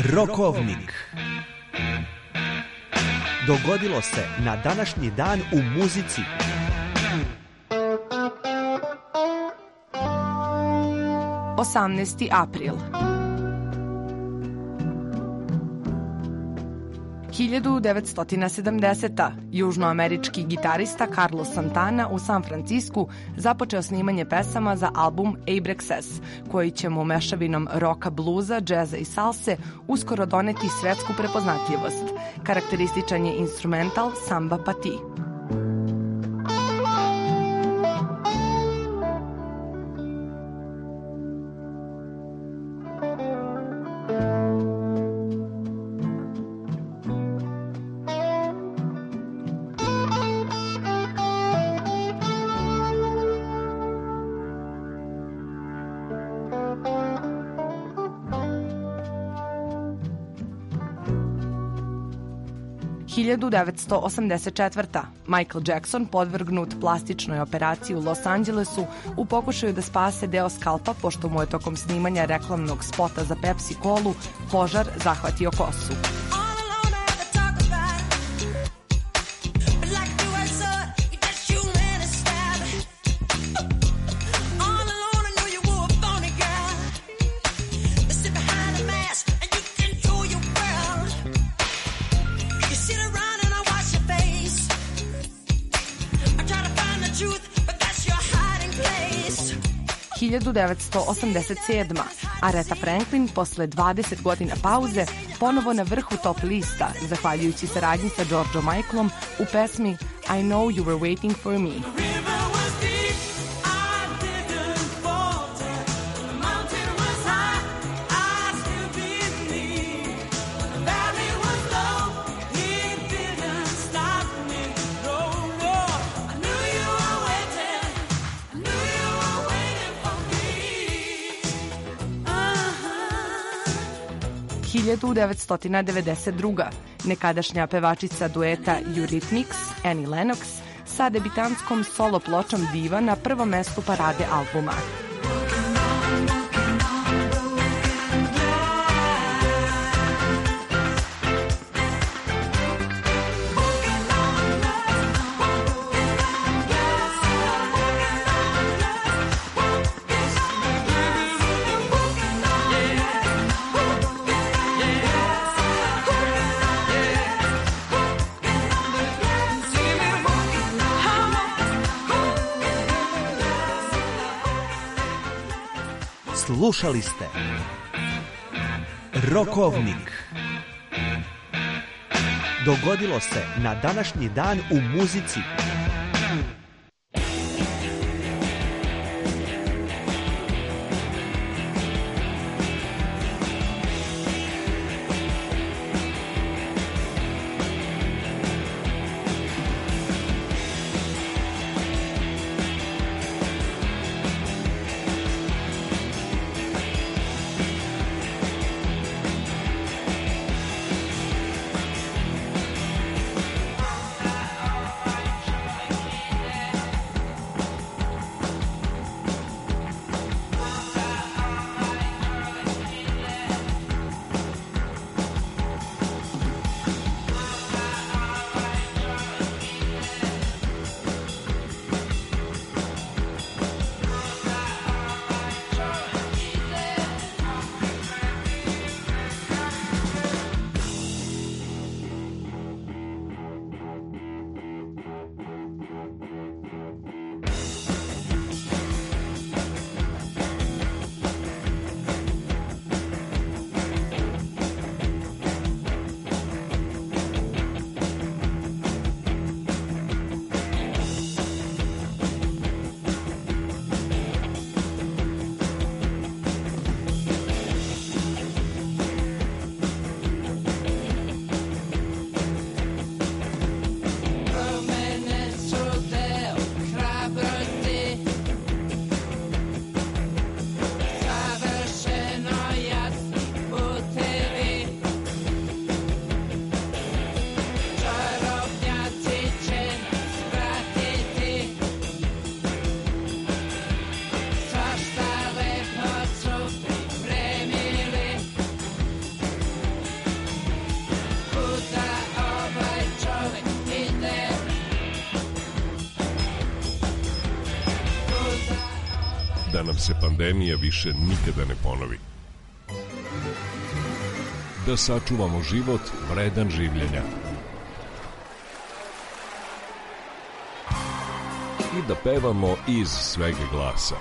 Rokovnik. Dogodilo se na današnji dan u muzici. osamnaesti april. hiljadu devetsto sedamdeseta. Južnoamerički gitarista Carlos Santana u San Francisku započeo snimanje pesama za album Abraxas, koji će mu mešavinom roka, bluza, džeza i salse uskoro doneti svetsku prepoznatljivost. Karakterističan je instrumental Samba Pa Ti. hiljadu devetsto osamdeset četvrta. Michael Jackson podvrgnut plastičnoj operaciji u Los Angelesu u pokušaju da spase deo skalpa pošto mu je tokom snimanja reklamnog spota za Pepsi Colu požar zahvatio kosu. hiljadu devetsto osamdeset sedma. Aretha Franklin posle dvadeset godina pauze ponovo na vrhu top lista, zahvaljujući saradnji sa Georgeom Michaelom u pesmi I Know You Were Waiting For Me. hiljadu devetsto devedeset druga. Nekadašnja pevačica dueta Eurythmics, Annie Lennox, sa debitantskom solo pločom Diva na prvom mestu parade albuma. Slušali ste Rokovnik. Dogodilo se na današnji dan u muzici. da nam se pandemija više nikada ne ponovi. Da sačuvamo život vredan življenja. I da pevamo iz svega glasa.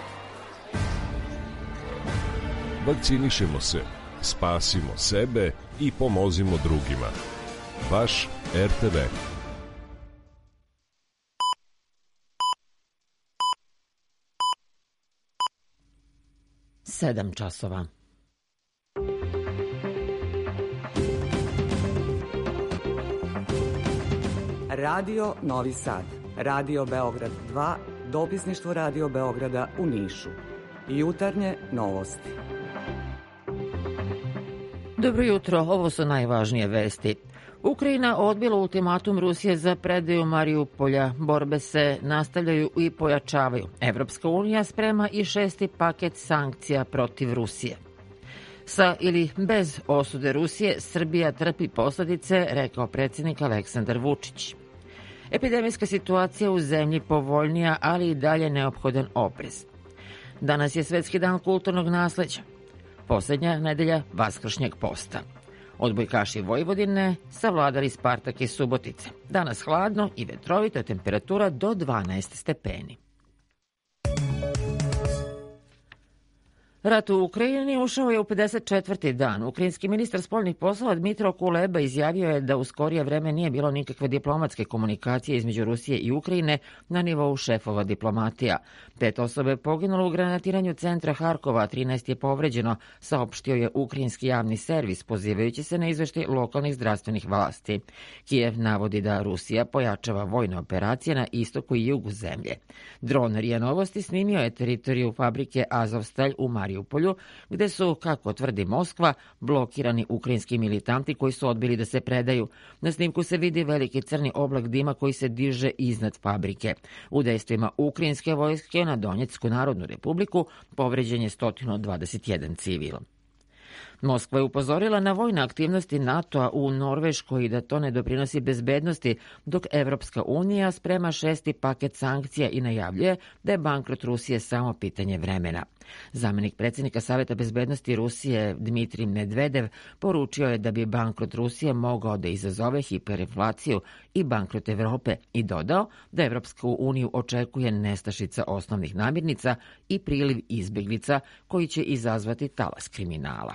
Vakcinišemo se, spasimo sebe i pomozimo drugima. Vaš er te ve. Sedam časova. Radio Novi Sad, Radio Beograd dva, dopisništvo Radio Beograda u Nišu. Jutarnje novosti. Dobro jutro, ovo su najvažnije vesti. Ukrajina odbila ultimatum Rusije za predaju Marijupolja. Borbe se nastavljaju i pojačavaju. Evropska unija sprema i šesti paket sankcija protiv Rusije. Sa ili bez osude Rusije, Srbija trpi posledice, rekao predsjednik Aleksandar Vučić. Epidemijska situacija u zemlji povoljnija, ali i dalje neophodan oprez. Danas je Svetski dan kulturnog nasleđa. Posljednja nedelja Vaskršnjeg posta. Odbojkaši Vojvodine savladali Spartak iz Subotice. Danas hladno i vetrovito, temperatura do dvanaest stepeni. Rat u Ukrajini ušao je u pedeset četvrti dan. Ukrajinski ministar spoljnih poslova Dmitro Kuleba izjavio je da u skorije vreme nije bilo nikakve diplomatske komunikacije između Rusije i Ukrajine na nivou šefova diplomatija. Pet osobe je poginulo u granatiranju centra Harkova, a trinaest je povređeno, saopštio je ukrajinski javni servis, pozivajući se na izveštaj lokalnih zdravstvenih vlasti. Kijev navodi da Rusija pojačava vojne operacije na istoku i jugu zemlje. Dron RIA Novosti snimio je teritoriju fabrike Azovstalj u Marijupolju, gde su, kako tvrdi Moskva, blokirani ukrajinski militanti koji su odbili da se predaju. Na snimku se vidi veliki crni oblak dima koji se diže iznad fabrike. U dejstvima ukrajinske vojske na Donjecku narodnu republiku povređen je sto dvadeset jedan civil. Moskva je upozorila na vojne aktivnosti NATO-a u Norveškoj i da to ne doprinosi bezbednosti, dok Evropska unija sprema šesti paket sankcija i najavljuje da je bankrot Rusije samo pitanje vremena. Zamenik predsjednika Saveta bezbednosti Rusije Dmitrij Medvedev poručio je da bi bankrot Rusije mogao da izazove hiperinflaciju i bankrot Evrope i dodao da Evropsku uniju očekuje nestašica osnovnih namirnica i priliv izbjeglica koji će izazvati talas kriminala.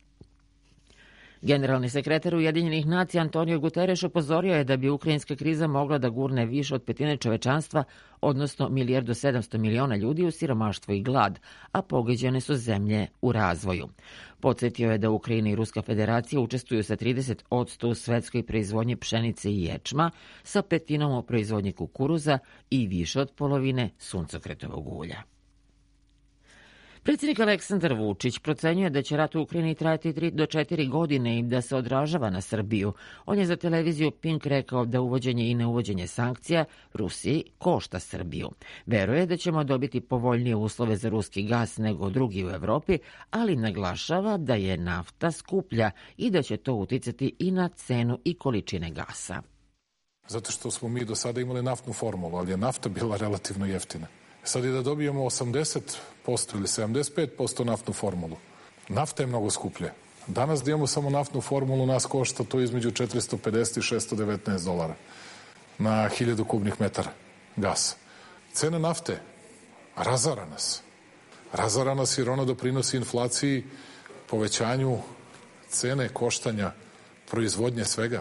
Generalni sekretar Ujedinjenih nacija Antonio Guterres upozorio je da bi ukrajinska kriza mogla da gurne više od petine čovečanstva, odnosno milijardu sedamsto miliona ljudi u siromaštvo i glad, a pogođene su zemlje u razvoju. Podsjetio je da Ukrajina i Ruska federacija učestvuju sa trideset posto u svetskoj proizvodnji pšenice i ječma, sa petinom u proizvodnji kukuruza i više od polovine suncokretovog ulja. Predsjednik Aleksandar Vučić procenjuje da će rat u Ukrajini trajati tri do četiri godine i da se odražava na Srbiju. On je za televiziju Pink rekao da uvođenje i neuvođenje sankcija Rusiji košta Srbiju. Veruje da ćemo dobiti povoljnije uslove za ruski gas nego drugi u Evropi, ali naglašava da je nafta skuplja i da će to uticati i na cenu i količine gasa. Zato što smo mi do sada imali naftnu formulu, ali je nafta bila relativno jeftina. Sad je da dobijemo osamdeset posto ili sedamdeset pet posto naftnu formulu. Nafta je mnogo skuplja. Danas da imamo samo naftnu formulu nas košta to između četiristo pedeset i šesto devetnaest dolara na hiljadu kubnih metara gasa. Cena nafte razara nas. Razara nas jer ona doprinosi inflaciji, povećanju cene koštanja proizvodnje svega.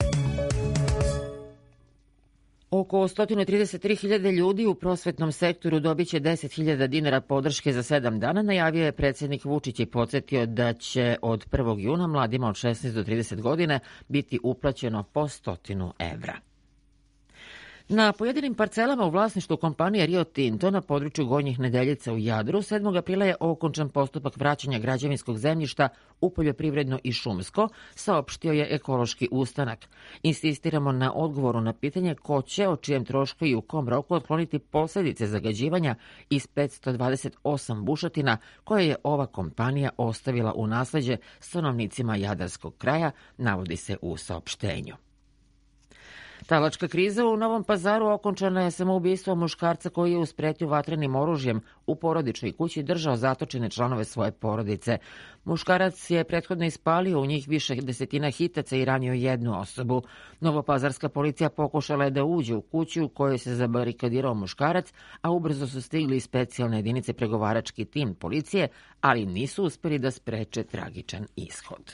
Oko sto trideset tri hiljade ljudi u prosvetnom sektoru dobit će deset hiljada dinara podrške za sedam dana, najavio je predsjednik Vučić i podsjetio da će od prvog juna mladima od šesnaest do trideset godina biti uplaćeno po stotinu evra. Na pojedinim parcelama u vlasništvu kompanije Rio Tinto na području Gornjih Nedeljica u Jadru sedmog aprila je okončan postupak vraćanja građevinskog zemljišta u poljoprivredno i šumsko, saopštio je Ekološki ustanak. Insistiramo na odgovoru na pitanje ko će, o čijem trošku i u kom roku otkloniti posljedice zagađivanja iz petsto dvadeset osam bušotina koje je ova kompanija ostavila u nasleđe stanovnicima Jadarskog kraja, navodi se u saopštenju. Talačka kriza u Novom Pazaru okončana je samoubistvom muškarca koji je uz pretnju vatrenim oružjem u porodičnoj kući držao zatočene članove svoje porodice. Muškarac je prethodno ispalio u njih više desetina hitaca i ranio jednu osobu. Novopazarska policija pokušala je da uđe u kuću u kojoj se zabarikadirao muškarac, a ubrzo su stigli specijalne jedinice pregovarački tim policije, ali nisu uspeli da spreče tragičan ishod.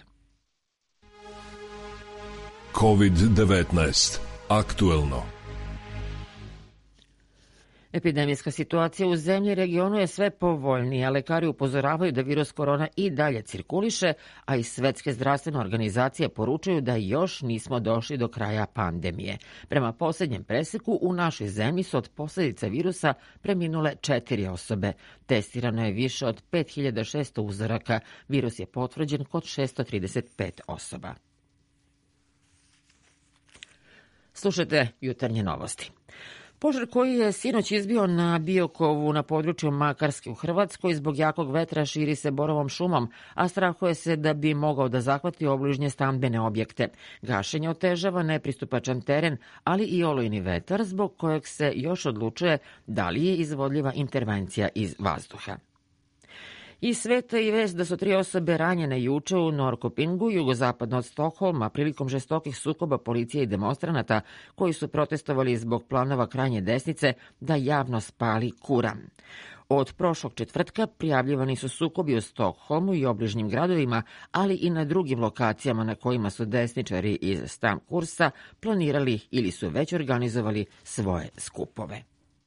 kovid devetnaest. Aktuelno. Epidemijska situacija u zemlji i regionu je sve povoljnija. Lekari upozoravaju da virus korona i dalje cirkuliše, a i Svetske zdravstvene organizacije poručuju da još nismo došli do kraja pandemije. Prema posljednjem preseku, u našoj zemlji su od posljedica virusa preminule četiri osobe. Testirano je više od pet hiljada šesto uzoraka. Virus je potvrđen kod šesto trideset pet osoba. Slušajte jutarnje novosti. Požar koji je sinoć izbio na Biokovu na području Makarske u Hrvatskoj zbog jakog vetra širi se borovom šumom, a strahuje se da bi mogao da zahvati obližnje stambene objekte. Gašenje otežava nepristupačan teren, ali i olujni vetar zbog kojeg se još odlučuje da li je izvodljiva intervencija iz vazduha. Iz sveta i vest da su tri osobe ranjene juče u Norrköpingu, jugozapadno od Stokholma, prilikom žestokih sukoba policije i demonstranata koji su protestovali zbog planova krajnje desnice da javno spali Kuram. Od prošlog četvrtka prijavljivani su sukobi u Stokholmu i obližnjim gradovima, ali i na drugim lokacijama na kojima su desničari iz Stamkursa planirali ili su već organizovali svoje skupove.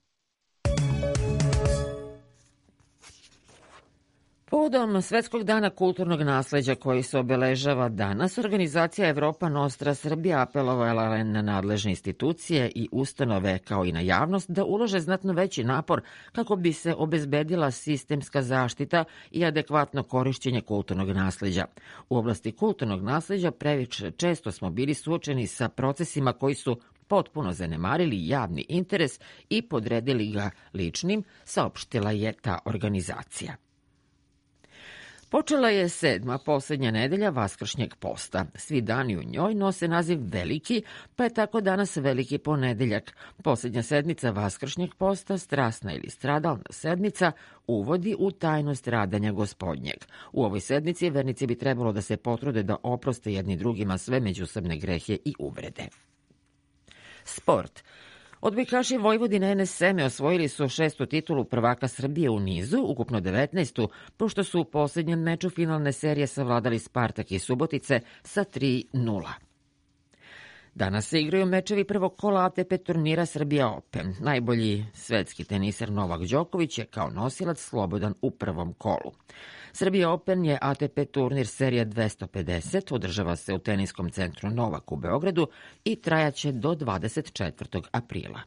Povodom Svetskog dana kulturnog nasleđa koji se obeležava danas, organizacija Evropa Nostra Srbija apelovala je na nadležne institucije i ustanove kao i na javnost da ulože znatno veći napor kako bi se obezbedila sistemska zaštita i adekvatno korišćenje kulturnog nasleđa. U oblasti kulturnog nasleđa previše često smo bili suočeni sa procesima koji su potpuno zanemarili javni interes i podredili ga ličnim, saopštila je ta organizacija. Počela je sedma poslednja nedelja Vaskršnjeg posta. Svi dani u njoj nose naziv Veliki, pa je tako danas Veliki ponedeljak. Poslednja sedmica Vaskršnjeg posta, strasna ili stradalna sedmica, uvodi u tajnost radanja Gospodnjeg. U ovoj sedmici vernici bi trebalo da se potrude da oproste jedni drugima sve međusobne grehe i uvrede. Sport. Odbojkaši Vojvodine N S Seme osvojili su šestu titulu prvaka Srbije u nizu, ukupno devetnaestu, pošto su u posljednjem meču finalne serije savladali Spartak i Subotice sa tri nula. Danas se igraju mečevi prvog kola A T P turnira Srbija Open. Najbolji svetski teniser Novak Đoković je kao nosilac slobodan u prvom kolu. Srbija Open je A T P turnir serija dvesta pedeset, održava se u teniskom centru Novak u Beogradu i trajaće do dvadeset četvrtog aprila.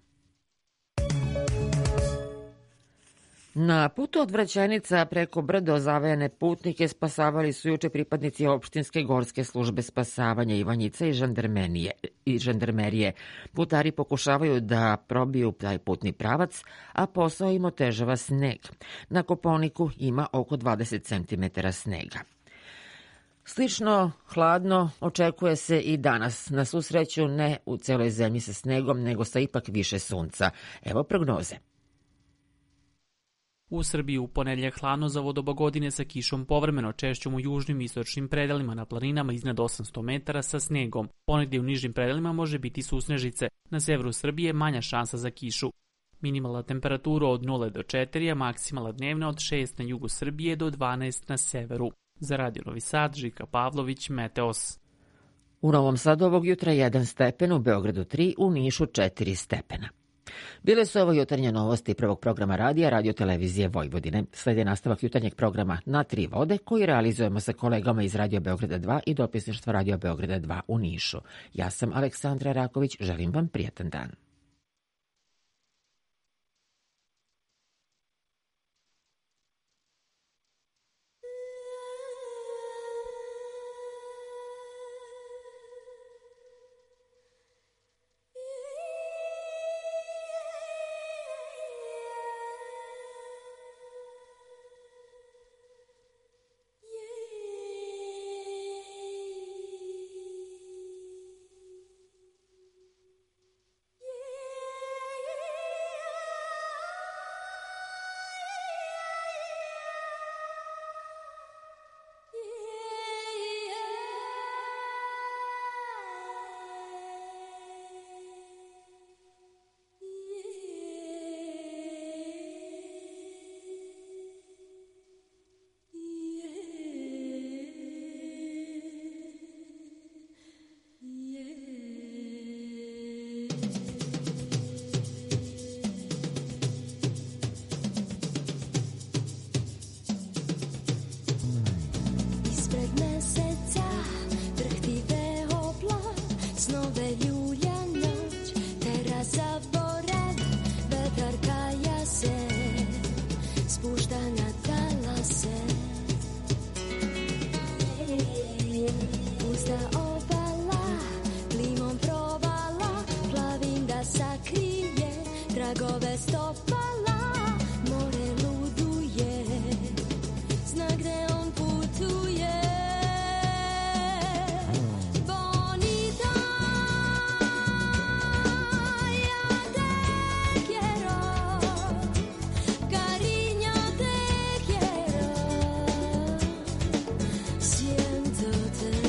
Na putu od Vraćenica preko brdo zavejane putnike spasavali su juče pripadnici opštinske gorske službe spasavanja Ivanjica i žandarmerije. I žandarmerije. Putari pokušavaju da probiju taj putni pravac, a posao im otežava sneg. Na Kopaoniku ima oko dvadeset centimetara snega. Slično hladno očekuje se i danas. Na svu sreću ne u celoj zemlji sa snegom, nego sa ipak više sunca. Evo prognoze. U Srbiji u ponedeljak hladno za ovo doba godine sa kišom povremeno, češćom u južnim i istočnim predelima, na planinama iznad osamsto metara sa snegom. Ponegdje u nižim predelima može biti susnežice. Na severu Srbije manja šansa za kišu. Minimalna temperatura od nula do četiri, a maksimalna dnevna od šest na jugu Srbije do dvanaest na severu. Za Radio Novi Sad, Žika Pavlović, Meteos. U Novom Sadu ovog jutra jedan stepen, u Beogradu tri, u Nišu četiri stepena. Bile su ovo jutarnje novosti prvog programa radija Radio Televizije Vojvodine. Slede nastavak jutarnjeg programa Na tri vode koji realizujemo sa kolegama iz Radio Beograda dva i dopisništva Radio Beograda dva u Nišu. Ja sam Aleksandra Raković, želim vam prijatan dan. da sakrije tragove stopala, more luduje, zna gde on putuje. Bonita, ja te quiero, cariño te quiero, siento te.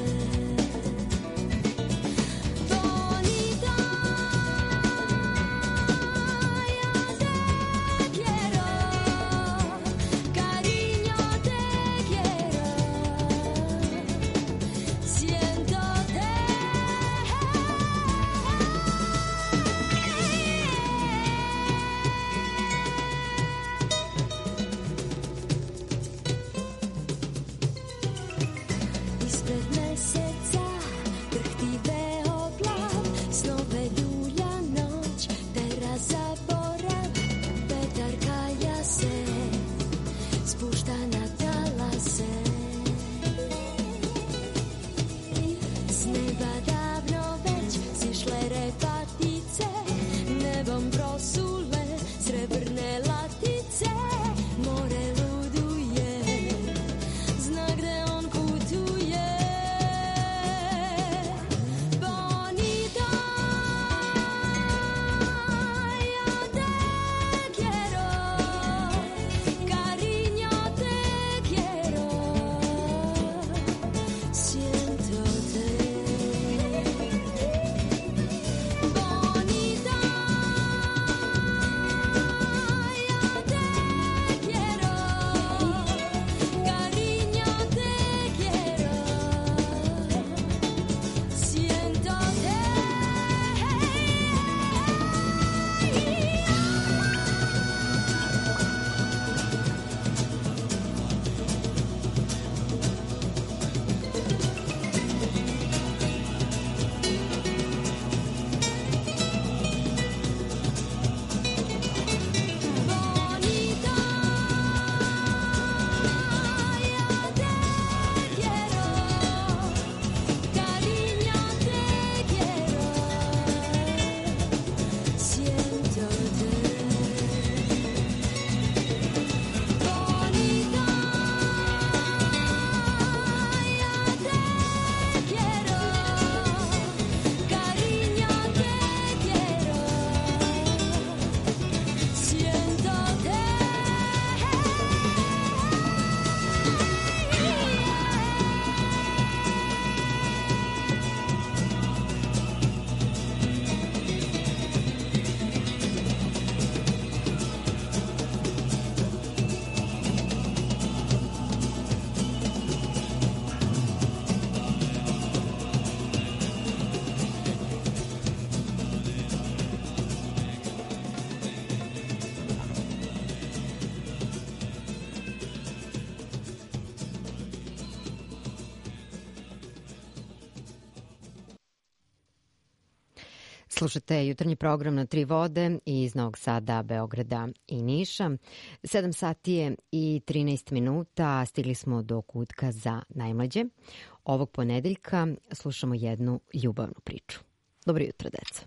Slušate jutarnji program na Tri vode iz Novog Sada, Beograda i Niša. sedam sati je i trinaest minuta, stigli smo do kutka za najmlađe. Ovog ponedeljka slušamo jednu ljubavnu priču. Dobro jutro, deca.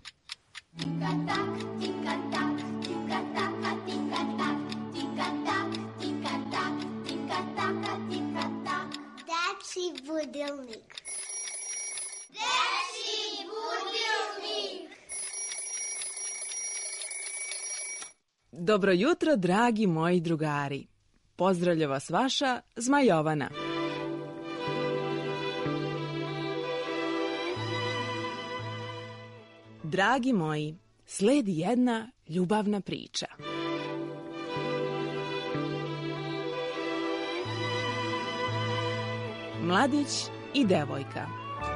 Tika-tak, tika-tak, tika-taka, tika-tak, tika-tak, tika-tak, tika-taka, tika-tak. Dečji budilnik. Dečji budilnik. Dobro jutro, dragi moji drugari. Pozdravlja vas vaša Zmajovana. Dragi moji, sledi jedna ljubavna priča. Mladić i devojka.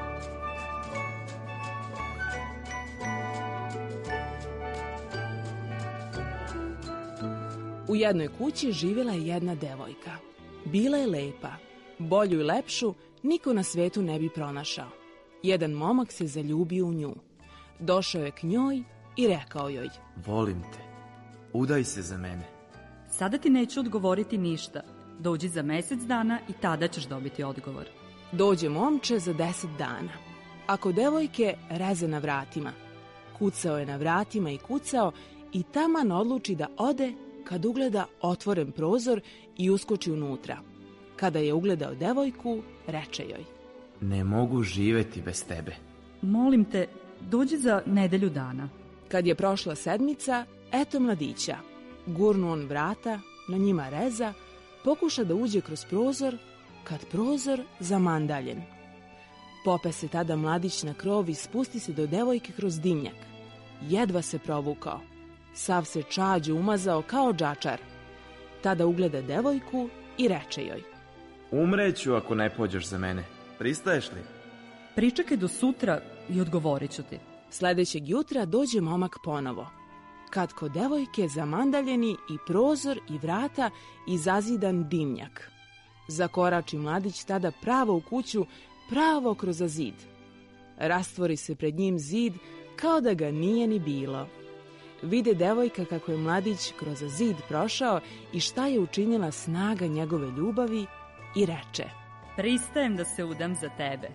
U jednoj kući živjela je jedna devojka. Bila je lepa. Bolju i lepšu niko na svetu ne bi pronašao. Jedan momak se zaljubio u nju. Došao je k njoj i rekao joj: Volim te, udaj se za mene. Sada ti neću odgovoriti ništa. Dođi za mesec dana i tada ćeš dobiti odgovor. Dođe momče za deset dana. Ako devojke reze na vratima. Kucao je na vratima i kucao i taman odluči da ode kad ugleda otvoren prozor i uskoči unutra. Kada je ugledao devojku, reče joj: Ne mogu živeti bez tebe. Molim te, dođi za nedelju dana. Kad je prošla sedmica, eto mladića. Gurnu on vrata, na njima reza, pokuša da uđe kroz prozor, kad prozor zamandaljen. Pope se tada mladić na krov i spusti se do devojke kroz dimnjak. Jedva se provukao. Sav se čađu umazao kao džačar. Tada ugleda devojku i reče joj: Umreću ako ne pođeš za mene. Pristaješ li? Pričekaj do sutra i odgovorit ću ti. Sledećeg jutra dođe momak ponovo. Kad kod devojke zamandaljeni i prozor i vrata i zazidan dimnjak. Zakorači mladić tada pravo u kuću, pravo kroz zid. Rastvori se pred njim zid kao da ga nije ni bilo. Vide devojka kako je mladić kroz zid prošao i šta je učinila snaga njegove ljubavi i reče: Pristajem da se udam za tebe.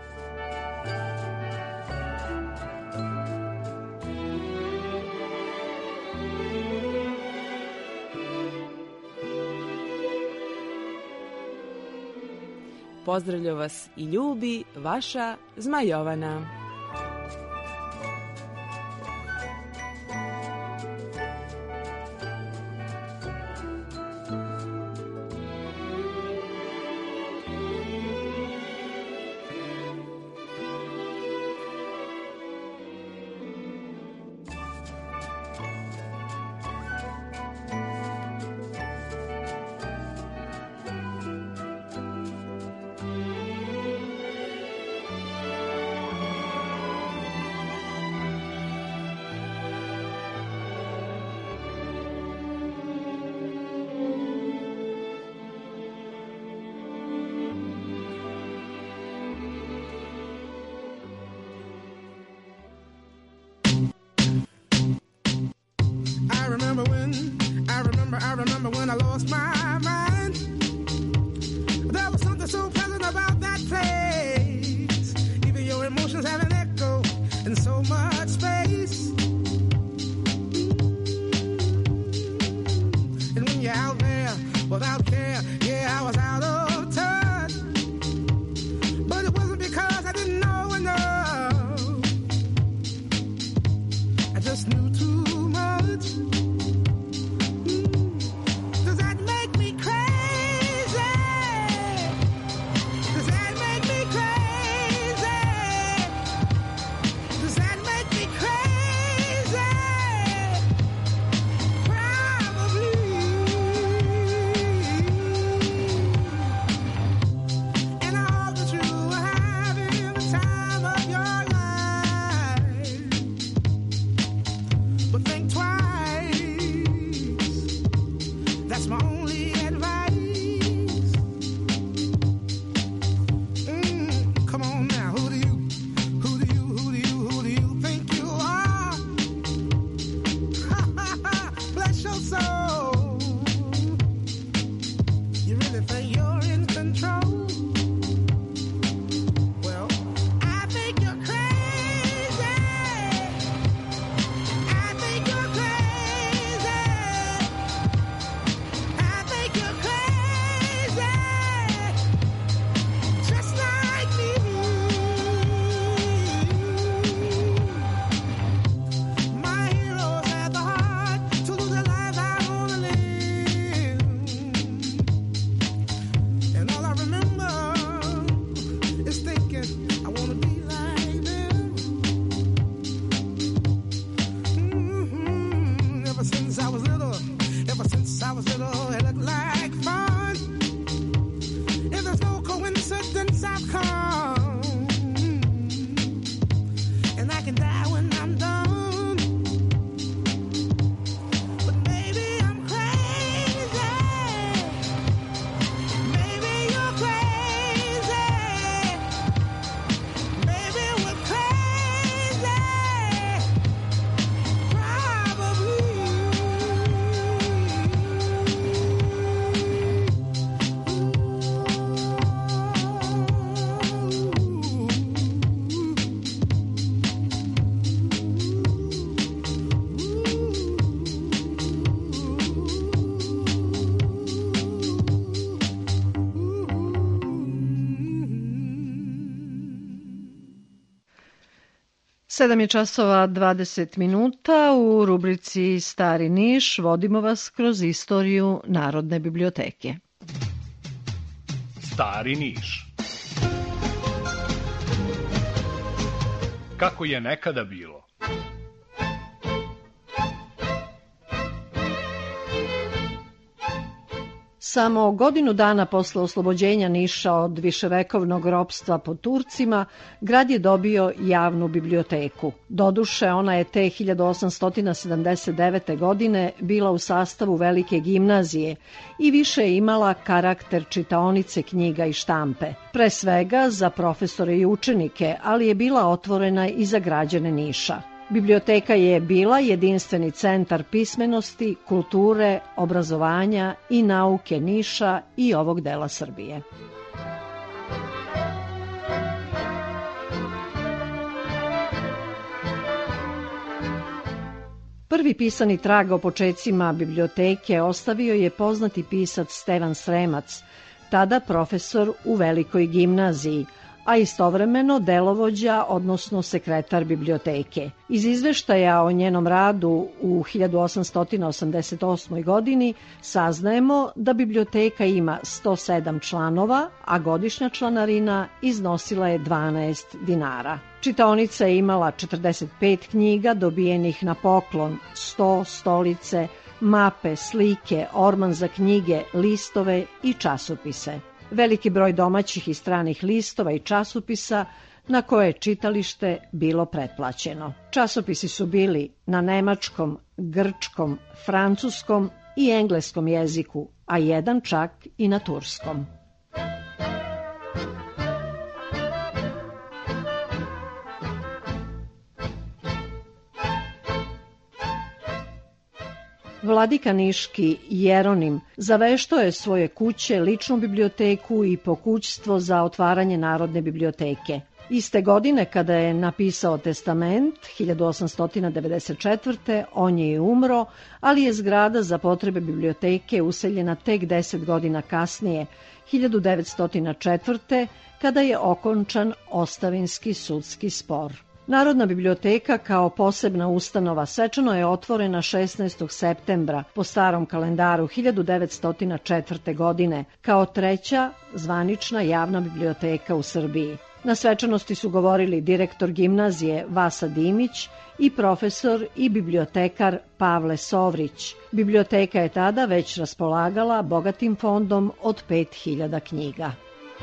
Pozdravlja vas i ljubi vaša Zmajovana. I remember when I lost my mind. There was something so pleasant about that place. Even your emotions have an echo in so much space. And when you're out there without care, yeah, I was out of touch. But it wasn't because I didn't know enough. I just knew too much. I think you're sedam je časova dvadeset minuta. U rubrici Stari Niš vodimo vas kroz istoriju Narodne biblioteke. Stari Niš. Kako je nekada bilo? Samo godinu dana posle oslobođenja Niša od viševekovnog ropstva pod Turcima, grad je dobio javnu biblioteku. Doduše, ona je te hiljadu osamsto sedamdeset devete. godine bila u sastavu velike gimnazije i više je imala karakter čitaonice knjiga i štampe. Pre svega za profesore i učenike, ali je bila otvorena i za građane Niša. Biblioteka je bila jedinstveni centar pismenosti, kulture, obrazovanja i nauke Niša i ovog dela Srbije. Prvi pisani trag o počecima biblioteke ostavio je poznati pisac Stevan Sremac, tada profesor u Velikoj gimnaziji, a istovremeno delovođa, odnosno sekretar biblioteke. Iz izveštaja o njenom radu u hiljadu osamsto osamdeset osmoj. godini saznajemo da biblioteka ima sto sedam članova, a godišnja članarina iznosila je dvanaest dinara. Čitaonica je imala četrdeset pet knjiga dobijenih na poklon, sto stolice, mape, slike, orman za knjige, listove i časopise. Veliki broj domaćih i stranih listova i časopisa na koje je čitalište bilo pretplaćeno. Časopisi su bili na nemačkom, grčkom, francuskom i engleskom jeziku, a jedan čak i na turskom. Vladika niški Jeronim zaveštao je svoje kuće, ličnu biblioteku i pokućstvo za otvaranje Narodne biblioteke. Iste godine, kada je napisao testament, hiljadu osamsto devedeset četvrte. on je i umro, ali je zgrada za potrebe biblioteke useljena tek deset godina kasnije, hiljadu devetsto četvrte. kada je okončan ostavinski sudski spor. Narodna biblioteka kao posebna ustanova svečano je otvorena šesnaestog septembra po starom kalendaru hiljadu devetsto četvrte. godine kao treća zvanična javna biblioteka u Srbiji. Na svečanosti su govorili direktor gimnazije Vasa Dimić i profesor i bibliotekar Pavle Sovrić. Biblioteka je tada već raspolagala bogatim fondom od pet hiljada knjiga.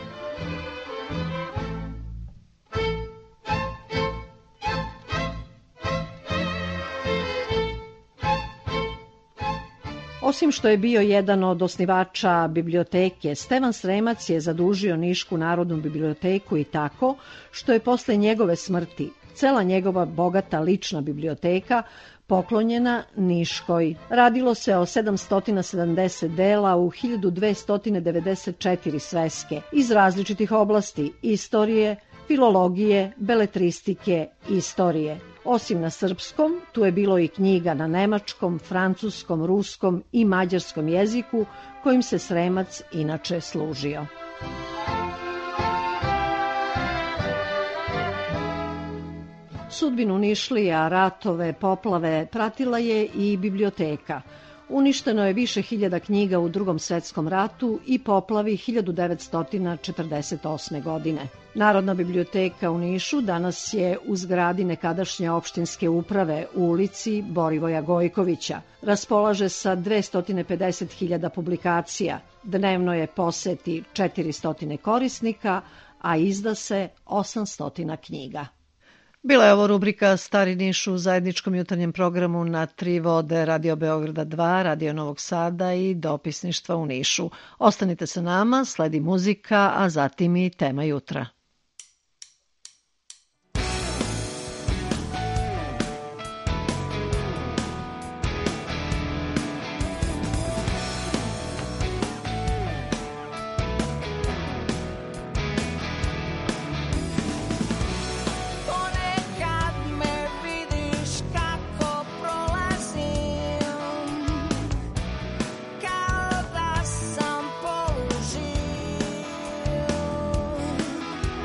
Osim što je bio jedan od osnivača biblioteke, Stevan Sremac je zadužio Nišku narodnu biblioteku i tako što je posle njegove smrti cela njegova bogata lična biblioteka poklonjena Niškoj. Radilo se o sedamsto sedamdeset dela u hiljadu dvesta devedeset četiri sveske iz različitih oblasti istorije, filologije, beletristike i istorije. Osim na srpskom, tu je bilo i knjiga na nemačkom, francuskom, ruskom i mađarskom jeziku, kojim se Sremac inače služio. Sudbinu Nišlija, ratove, poplave pratila je i biblioteka. Uništeno je više hiljada knjiga u Drugom svetskom ratu i poplavi hiljadu devetsto četrdeset osme. godine. Narodna biblioteka u Nišu danas je u zgradi nekadašnje opštinske uprave u ulici Borivoja Gojkovića. Raspolaže sa dvesta pedeset hiljada publikacija. Dnevno je poseti četiristo korisnika, a izda se osamsto knjiga. Bila je ovo rubrika Stari Niš u zajedničkom jutarnjem programu na tri vode Radio Beograda dva, Radio Novog Sada i dopisništva u Nišu. Ostanite sa nama, sledi muzika, a zatim i tema jutra. Kao da sam polužio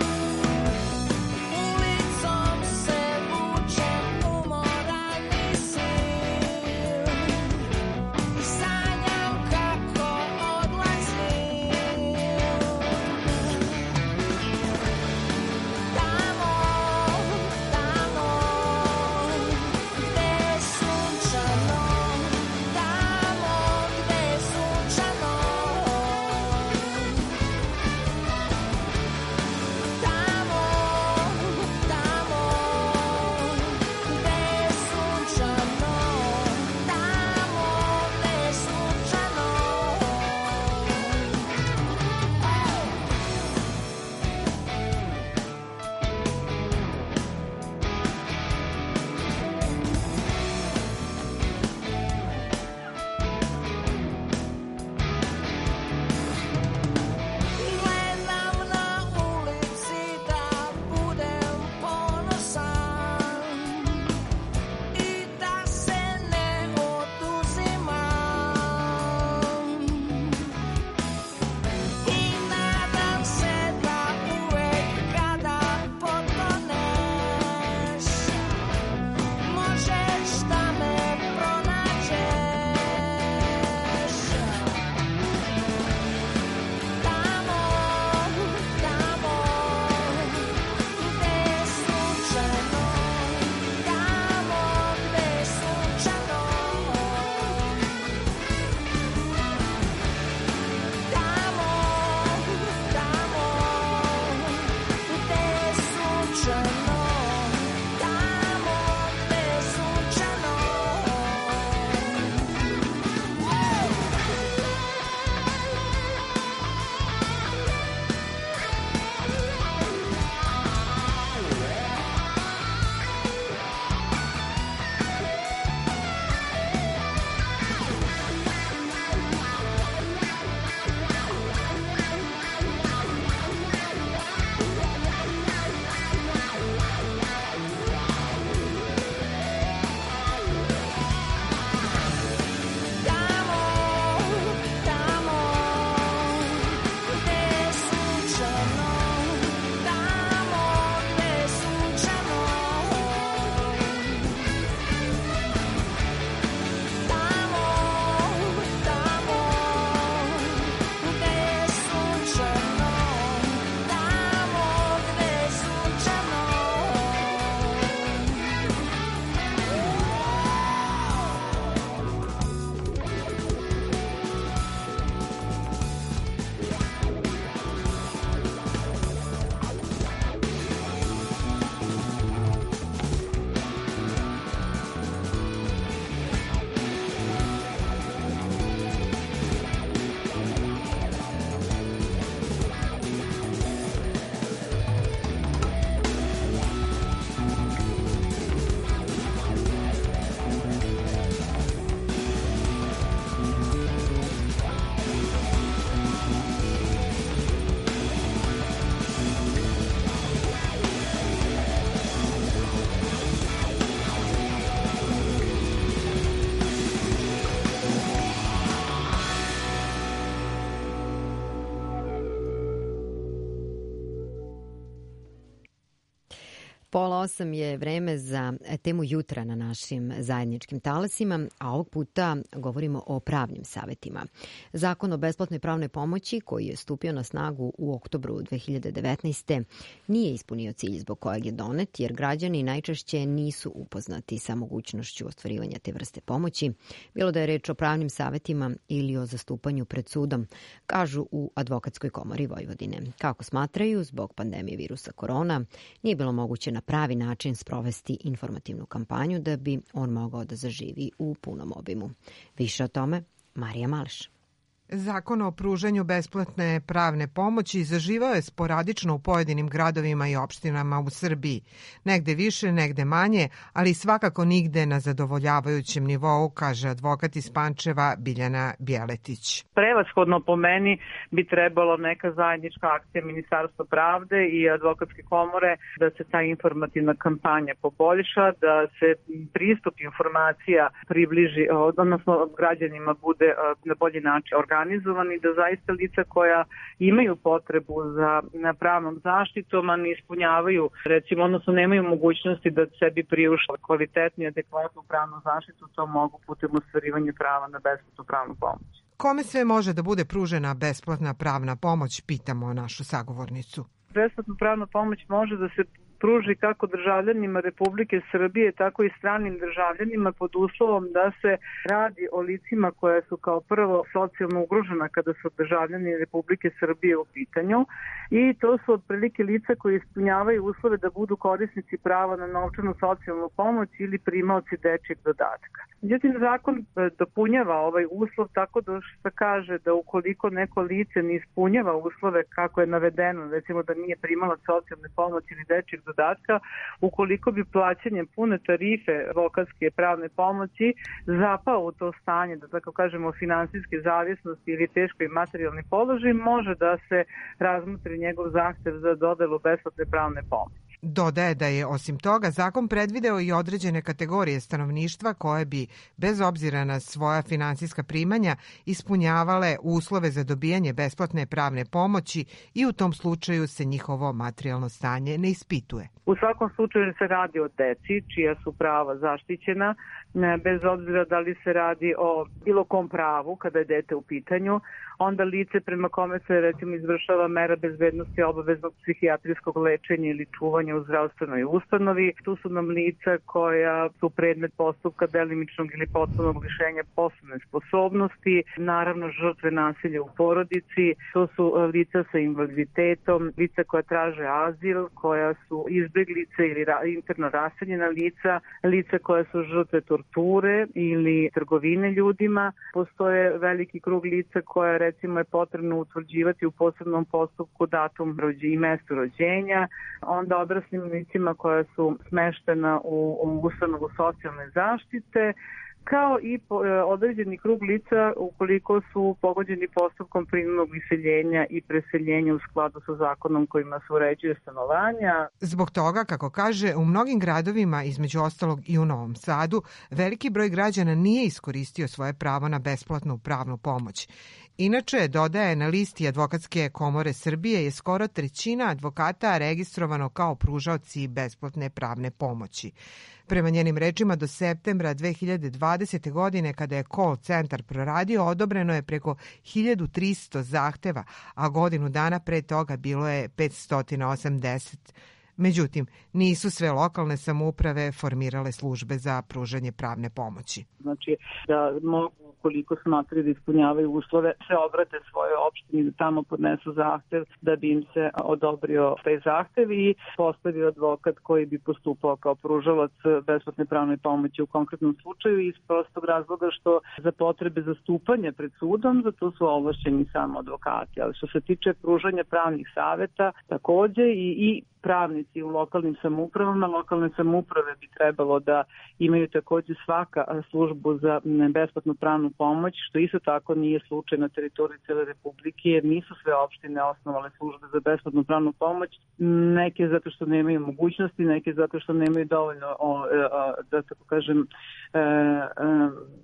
Pola osam je vreme za temu jutra na našim zajedničkim talasima, a ovog puta govorimo o pravnim savetima. Zakon o besplatnoj pravnoj pomoći, koji je stupio na snagu u oktobru dve hiljade devetnaeste. nije ispunio cilj zbog kojeg je donet, jer građani najčešće nisu upoznati sa mogućnošću ostvarivanja te vrste pomoći, bilo da je reč o pravnim savetima ili o zastupanju pred sudom, kažu u Advokatskoj komori Vojvodine. Kako smatraju, zbog pandemije virusa korona, nije bilo moguće na pravi način sprovesti informativnu kampanju da bi on mogao da zaživi u punom obimu. Više o tome, Marija Malš. Zakon o pružanju besplatne pravne pomoći zaživao je sporadično u pojedinim gradovima i opštinama u Srbiji. Negde više, negde manje, ali svakako nigde na zadovoljavajućem nivou, kaže advokat iz Pančeva Biljana Bjeletić. Prevashodno po meni bi trebalo neka zajednička akcija Ministarstva pravde i Advokatske komore da se ta informativna kampanja poboljša, da se pristup informacija približi, odnosno građanima bude na bolji način organizovan, organizovani, da zaista lica koja imaju potrebu za pravnom zaštitom, a ne ispunjavaju, recimo, odnosno nemaju mogućnosti da sebi priušte kvalitetnu i adekvatnu pravnu zaštitu, to mogu putem ostvarivanja prava na besplatnu pravnu pomoć. Kome sve može da bude pružena besplatna pravna pomoć, pitamo našu sagovornicu. Besplatna pravna pomoć može da se pruži kako državljanima Republike Srbije, tako i stranim državljanima pod uslovom da se radi o licima koja su kao prvo socijalno ugrožena kada su državljani Republike Srbije u pitanju, i to su otprilike lica koji ispunjavaju uslove da budu korisnici prava na novčanu socijalnu pomoć ili primaoci dečjeg dodatka. Međutim, zakon dopunjava ovaj uslov tako da se kaže da ukoliko neko lice ne ispunjava uslove kako je navedeno, recimo da nije primalac socijalne pomoći ili dečjeg dodatka, ukoliko bi plaćanjem pune tarife advokatske pravne pomoći zapao u to stanje, da tako kažemo, finansijske zavisnosti ili teškoj materijalni položaj, može da se razmotri njegov zahtev za dodelu besplatne pravne pomoći. Dodaje da je osim toga zakon predvideo i određene kategorije stanovništva koje bi, bez obzira na svoja finansijska primanja, ispunjavale uslove za dobijanje besplatne pravne pomoći i u tom slučaju se njihovo materijalno stanje ne ispituje. U svakom slučaju se radi o deci čija su prava zaštićena, bez obzira da li se radi o bilo kom pravu kada je dete u pitanju, onda lice prema kome se recimo izvršava mera bezbednosti obaveznog psihijatrijskog lečenja ili čuvanja u zdravstvenoj ustanovi. Tu su nam lica koja su predmet postupka delimičnog ili potpunog lišenja poslovne sposobnosti, naravno žrtve nasilja u porodici, to su lica sa invaliditetom, lica koja traže azil, koja su izbeglice ili interno raseljena lica, lica koja su žrtve torture ili trgovine ljudima. Postoje veliki krug lica koja recimo je potrebno utvrđivati u posebnom postupku datum i mesto rođenja, onda odraslim licima koja su smeštena u, u ustanovu socijalne zaštite, kao i po, e, određeni krug lica ukoliko su pogođeni postupkom prinudnog iseljenja i preseljenja u skladu sa zakonom kojima se uređuje stanovanja. Zbog toga, kako kaže, u mnogim gradovima, između ostalog i u Novom Sadu, veliki broj građana nije iskoristio svoje pravo na besplatnu pravnu pomoć. Inače, dodaje, na listi Advokatske komore Srbije je skoro trećina advokata registrovano kao pružaoci besplatne pravne pomoći. Prema njenim rečima, do septembra dve hiljade dvadesete. godine, kada je call centar proradio, odobreno je preko hiljadu tristo zahteva, a godinu dana pre toga bilo je petsto osamdeset. Međutim, nisu sve lokalne samouprave formirale službe za pružanje pravne pomoći. Znači da mogu, ukoliko smatraju da ispunjavaju uslove, se obrate svoje opštini, da tamo podnesu zahtev da bi im se odobrio taj zahtev i postavio advokat koji bi postupao kao pružalac besplatne pravne pomoći u konkretnom slučaju, iz prostog razloga što za potrebe zastupanja pred sudom za to su ovlašćeni samo advokati. Ali što se tiče pružanja pravnih saveta, takođe i, i pravnici u lokalnim samoupravama, lokalne samouprave bi trebalo da imaju takođe svaka službu za besplatnu pravnu pomoć, što isto tako nije slučaj na teritoriji cele Republike, jer nisu sve opštine osnovale službe za besplatnu pravnu pomoć, neke zato što nemaju mogućnosti, neke zato što nemaju dovoljno, o, o, da tako kažem, e, e,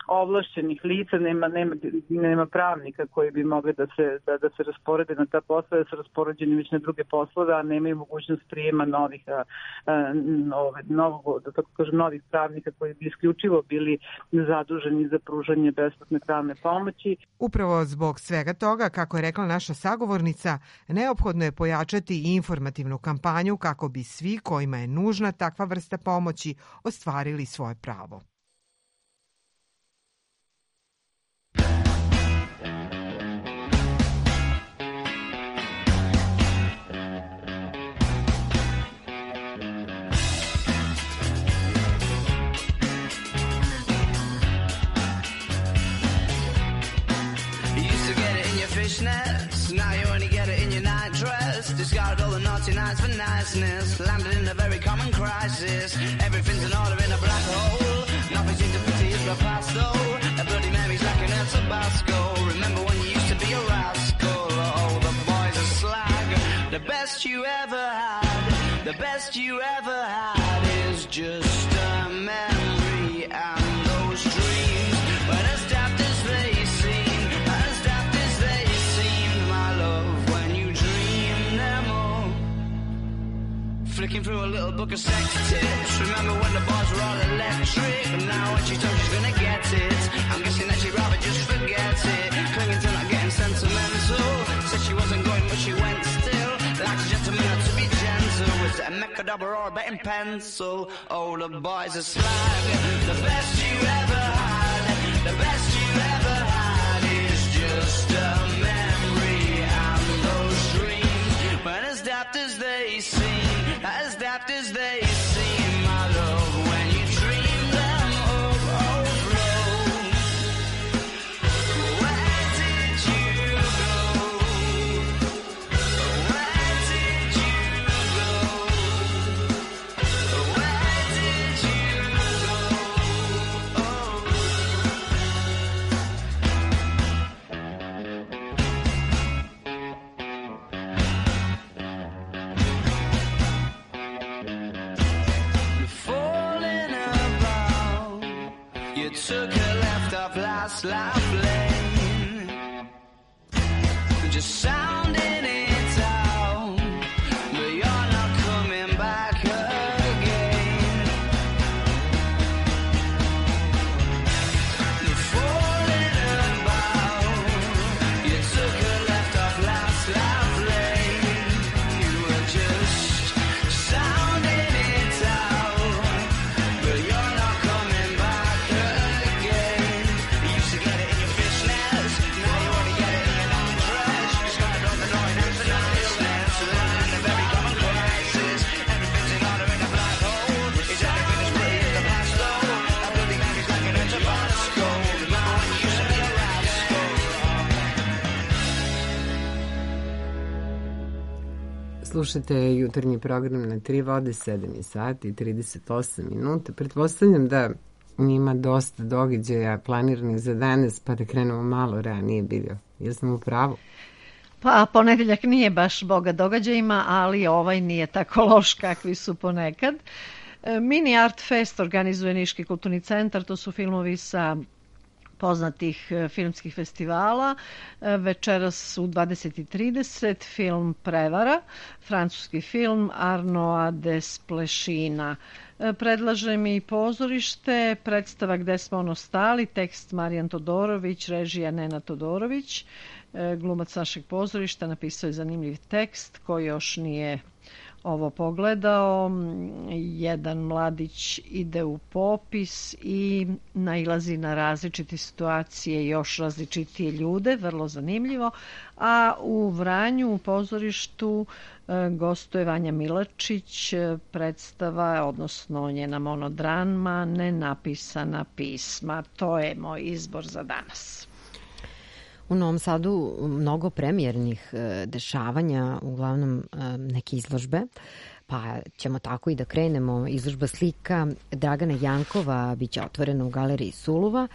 ovlašćenih lica, nema, nema, nema pravnika koji bi mogli da se, da, da se rasporede na ta posla, da se raspoređeni već na druge poslove, a nemaju mogućnost prijema novih, a, a, nove, novog, da tako kažem, novih pravnika koji bi isključivo bili zaduženi za pružanje besplatne pravne pomoći. Upravo zbog svega toga, kako je rekla naša sagovornica, neophodno je pojačati i informativnu kampanju kako bi svi kojima je nužna takva vrsta pomoći ostvarili svoje pravo. Fishnets, now you only get it in your night dress. Discarded all the naughty nights for niceness. Landed in a very common crisis. Everything's in order in a black hole. Nothing seems to pity is the past though. A Bloody Mary's lacking a Tabasco. Remember when you used to be a rascal? Oh, the boys are slag. The best you ever had, the best you ever had is just a memory and those dreams. But as daft as they seem, as daft as they seem, my love, when you dream them all. Flicking through a little book of sex tips. Remember when the bars were all electric? But now when she told she's gonna get it, I'm guessing that she'd rather just forget it. Clinging to not getting sentimental. Said she wasn't going but she went still. Like a gentleman had to be gentle. Was it a mecha double or a betting pencil? Oh, the boys are slag. The best you ever had, the best you ever had is just a memory and those dreams. But as daft as they seem, as daft as they seem, my love, when you dream them of overflow. Where did you go? Where did you go? Where did you go? Oh. Falling about, you took a left off last life lane, just sounding it out, but you're not coming back again. Falling about, you took a left off last life lane, you were just sounding it out, but you're not coming back again. You used to get it in your fishnets, now you only get it in your non-dress. You started on the noise and the niceness, living in a very common crisis. Everything's in order in a black hole. Is everything as pretty as the past though? A Bloody Mary's like an Tabasco. Remember when you used to be a rascal? Slušajte jutarnji program na tri vode, sedam je sati i trideset osam minuta. Pretpostavljam da ima dosta događaja planiranih za danas, pa da krenemo malo ranije, Biljo. Jesam u pravu? Pa ponedeljak nije baš boga događajima, ali ovaj nije tako loš kakvi su ponekad. E, Mini Art Fest organizuje Niški kulturni centar, to su filmovi sa poznatih e, filmskih festivala. E, Večeras u dvadeset i trideset film Prevara, francuski film Arnoa Desplešina. E, Predlažem i pozorište, predstava Gde smo ono stali, tekst Marijan Todorović, režija Nena Todorović. E, Glumac našeg pozorišta napisao je zanimljiv tekst koji još nije ovo pogledao. Jedan mladić ide u popis i nailazi na različite situacije, još različitije ljude, vrlo zanimljivo. A u Vranju u pozorištu e, gostuje Vanja Milačić, e, predstava, odnosno njena monodrama Nenapisana pisma. To je moj izbor za danas. U Novom Sadu mnogo premijernih e, dešavanja, uglavnom e, neke izložbe, pa ćemo tako i da krenemo. Izložba slika Dragana Jankova biće otvorena u galeriji Suluva.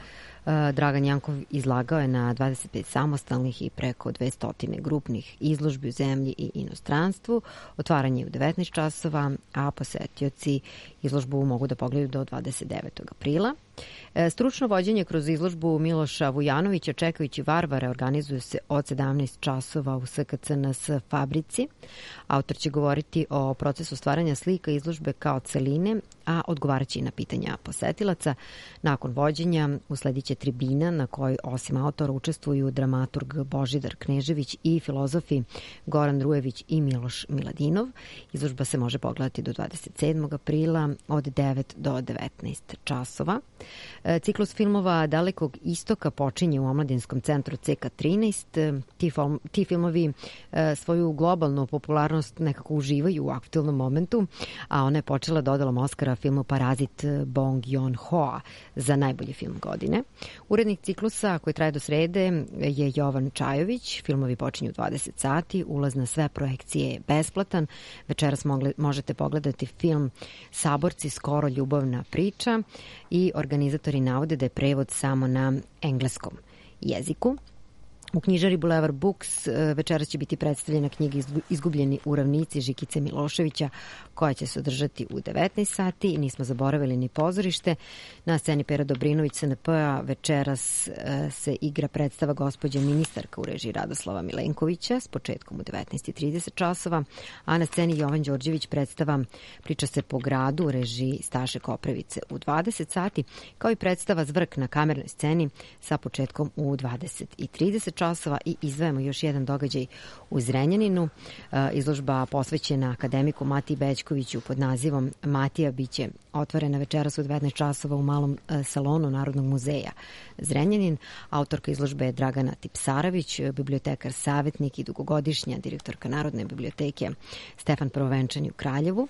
Dragan Jankov izlagao je na dvadeset pet samostalnih i preko dvesta grupnih izložbi u zemlji i inostranstvu. Otvaranje je u devetnaest časova, a posetioci izložbu mogu da pogledaju do dvadeset devetog aprila. Stručno vođenje kroz izložbu Miloša Vujanovića čekajući Varvare organizuje se od sedamnaest časova u S K C N S fabrici. Autor će govoriti o procesu stvaranja slika izložbe kao celine, a odgovaraće i na pitanja posetilaca. Nakon vođenja uslediće tribina na kojoj osim autora učestvuju dramaturg Božidar Knežević i filozofi Goran Rujević i Miloš Miladinov. Izložba se može pogledati do dvadeset sedmog aprila od devet do devetnaest časova. Ciklus filmova Dalekog istoka počinje u Omladinskom centru C K trinaest. Ti, film, ti filmovi svoju globalnu popularnost nekako uživaju u aktualnom momentu, a ona je počela dodalom Oskara filmu Parazit Bong Joon-hoa za najbolji film godine. Urednik ciklusa koji traje do srede je Jovan Čajović. Filmovi počinju u dvadeset sati, ulaz na sve projekcije je besplatan. Večeras mogle, možete pogledati film Saborci, skoro ljubavna priča i organizatori navode da je prevod samo na engleskom jeziku. U knjižari Boulevard Books večeras će biti predstavljena knjiga Izgubljeni u ravnici Žikice Miloševića, koja će se održati u devetnaest sati. Nismo zaboravili ni pozorište. Na sceni Pera Dobrinović S N P-a večeras se igra predstava Gospođa ministarka u režiji Radoslava Milenkovića s početkom u devetnaest i trideset časova, a na sceni Jovan Đorđević predstava Priča se po gradu u režiji Staše Koprevice u dvadeset sati, kao i predstava Zvrk na kamernoj sceni sa početkom u dvadeset i trideset časova. I izdvajamo još jedan događaj u Zrenjaninu. Izložba posvećena akademiku Matiji Bećkoviću pod nazivom Matija biće otvorena večeras u devetnaest časova u malom salonu Narodnog muzeja Zrenjanin. Autorka izložbe je Dragana Tipsarević, bibliotekar savjetnik i dugogodišnja direktorka Narodne biblioteke Stefan Prvovenčani u Kraljevu.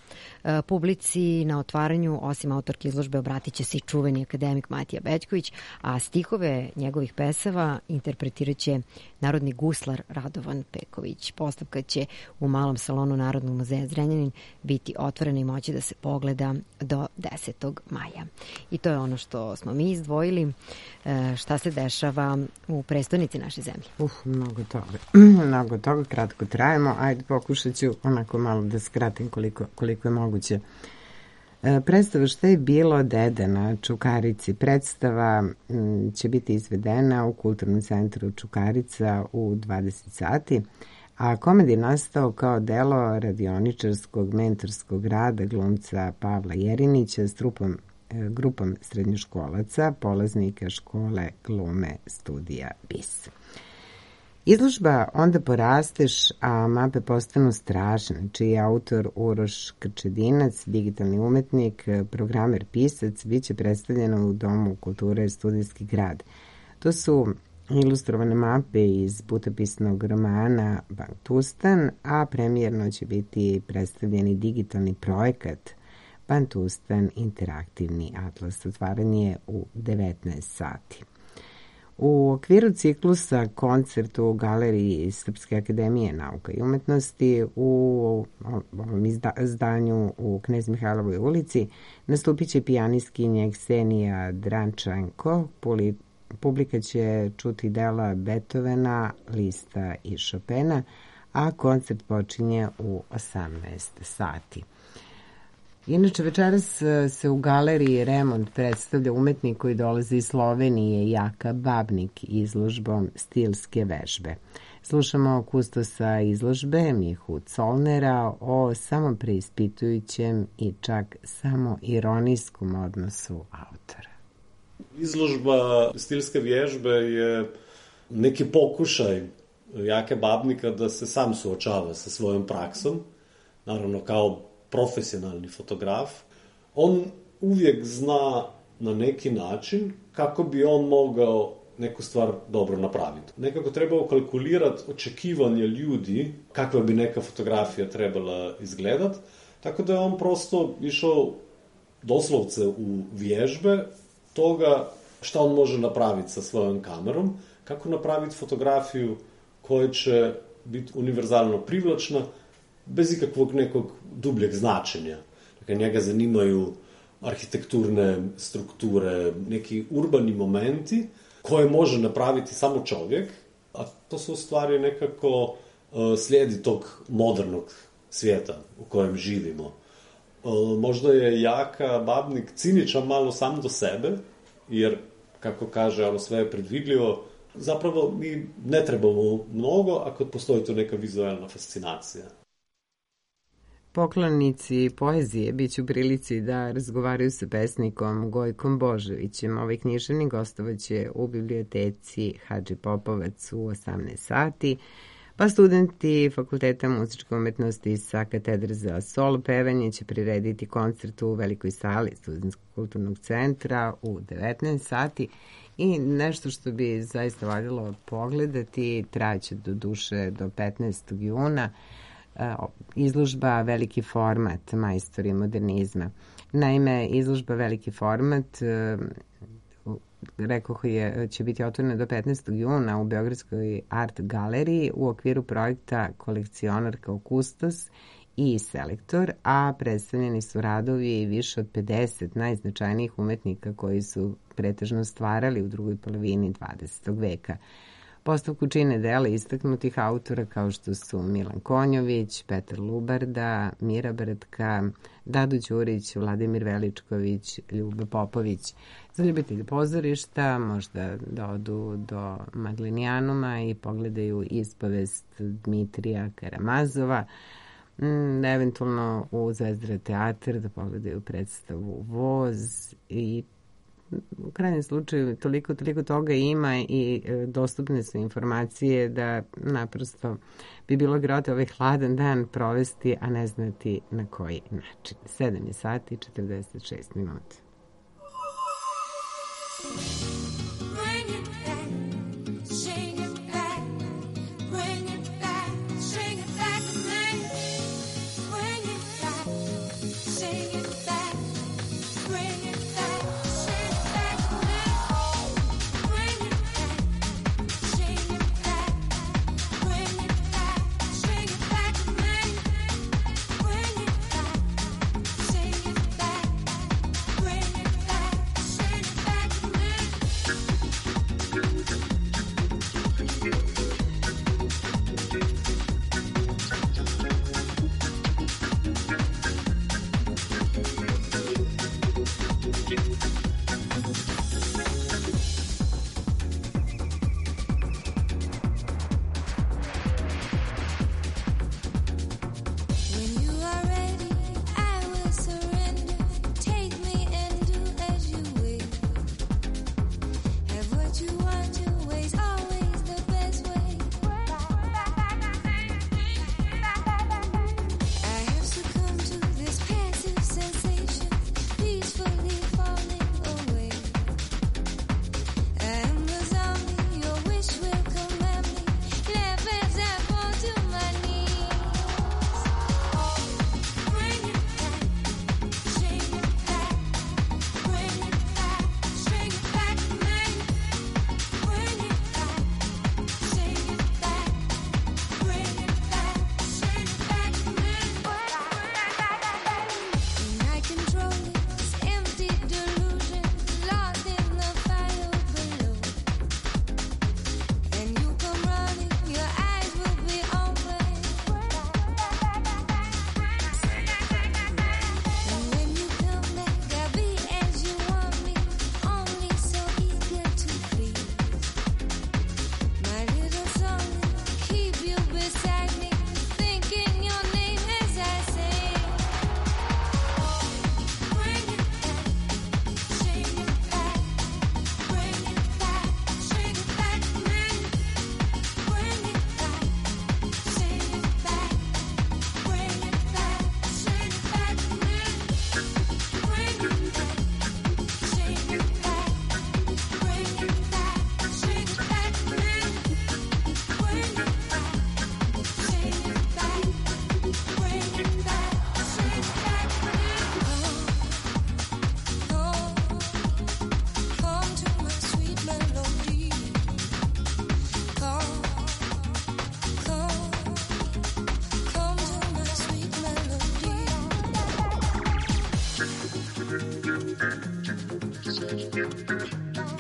Publici na otvaranju, osim autorke izložbe, obratit će se i čuveni akademik Matija Bećković, a stihove njegovih pesava interpretirat će narodni guslar Radovan Peković. Postavka će u malom salonu Narodnog muzeja Zrenjanin biti otvorena i moći da se pogleda do desetog maja. I to je ono što smo mi izdvojili. E, šta se dešava u prestonici naše zemlje? Uf, mnogo toga. mnogo toga, kratko trajemo. Ajde, pokušat ću onako malo da skratim koliko, koliko je moguće. E, predstava Šta je bilo dede na Čukarici. Predstava m, će biti izvedena u Kulturnom centru Čukarica u dvadeset sati, a komad je nastao kao delo radioničarskog mentorskog rada glumca Pavla Jerinića s trupom, e, grupom srednjoškolaca, polaznika škole glume studija B I S. Izložba Onda porasteš, a mape postanu strašne, čiji je autor Uroš Krčedinac, digitalni umetnik, programer, pisac, bit će predstavljeno u Domu kulture Studijski grad. To su ilustrovane mape iz putopisnog romana Bantustan, a premijerno će biti predstavljeni digitalni projekat Bantustan interaktivni atlas. Otvaranje je u devetnaest sati. U okviru ciklusa koncert u Galeriji Srpske akademije nauka i umetnosti u ovom izdanju u Knez Mihajlovoj ulici nastupit će pijanistkinja Ksenija Drančanko. Publika će čuti dela Beethovena, Lista i Chopina, a koncert počinje u osamnaest sati. Inače, večeras se u galeriji Remont predstavlja umetnik koji dolazi iz Slovenije, Jaka Babnik, izložbom Stilske vežbe. Slušamo kustosa izložbe Mihu Colnera o samopreispitujućem i čak samo ironijskom odnosu autora. Izložba Stilske vježbe je neki pokušaj Jake Babnika da se sam suočava sa svojom praksom, naravno kao profesionalni fotograf. On uvijek zna na neki način kako bi on mogao neku stvar dobro napraviti. Nekako trebao kalkulirati očekivanje ljudi kakva bi neka fotografija trebala izgledati, tako da je on prosto išao doslovce u vježbe toga šta on može napraviti sa svojom kamerom, kako napraviti fotografiju koja će biti univerzalno privlačna, bez ikakvog nekog dubljeg značenja. Dakle, njega zanimaju arhitekturne strukture, neki urbani momenti koje može napraviti samo čovjek, a to su u stvari nekako uh, slijedi tog modernog svijeta u kojem živimo. Uh, možda je Jaka Babnik ciničan malo sam do sebe, jer, kako kaže, ono sve je predvidljivo. Zapravo mi ne trebamo mnogo ako postoji to neka vizualna fascinacija. Poklonici poezije bit će u prilici da razgovaraju sa pesnikom Gojkom Božovićem. Ovaj književnik gostovaće u biblioteci Hadži Popovac u osamnaest sati, pa studenti Fakulteta muzičke umetnosti sa katedre za solo pevanje će prirediti koncert u velikoj sali Studentskog kulturnog centra u devetnaest sati. I nešto što bi zaista valjalo pogledati, trajaće do duše do petnaestog juna, izložba Veliki format, majstori modernizma. Naime, izložba Veliki format, rekoh je, će biti otvorena do petnaestog juna u Beogradskoj art galeriji u okviru projekta Kolekcionar kao kustos i selektor, a predstavljeni su radovi više od pedeset najznačajnijih umetnika koji su pretežno stvarali u drugoj polovini dvadesetog veka. Postavku čine dela istaknutih autora kao što su Milan Konjović, Petar Lubarda, Mira Brtka, Dado Đurić, Vladimir Veličković, Ljube Popović. Za ljubitelje pozorišta možda da odu do Maglinijanuma i pogledaju ispovest Dmitrija Karamazova, mm, eventualno u Zvezdara teatr da pogledaju predstavu Voz i u krajnjem slučaju toliko, toliko toga ima i e, dostupne su informacije da naprosto bi bilo grote ovaj hladan dan provesti, a ne znati na koji način. sedam je sati i četrdeset šest minuta. Bring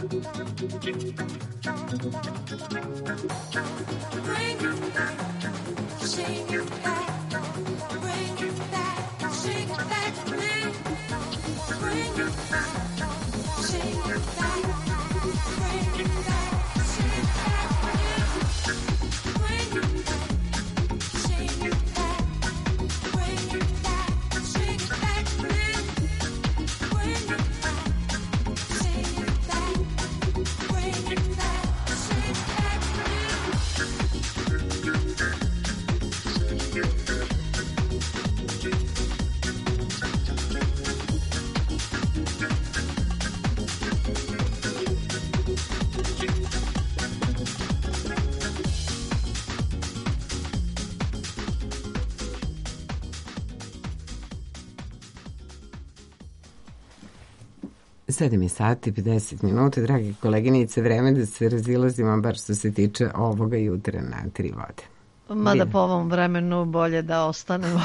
sedam je sati, pedeset minuta, dragi koleginice, vreme da se razilazimo, bar što se tiče ovoga jutra na tri vode. Mada po ovom vremenu bolje da ostanemo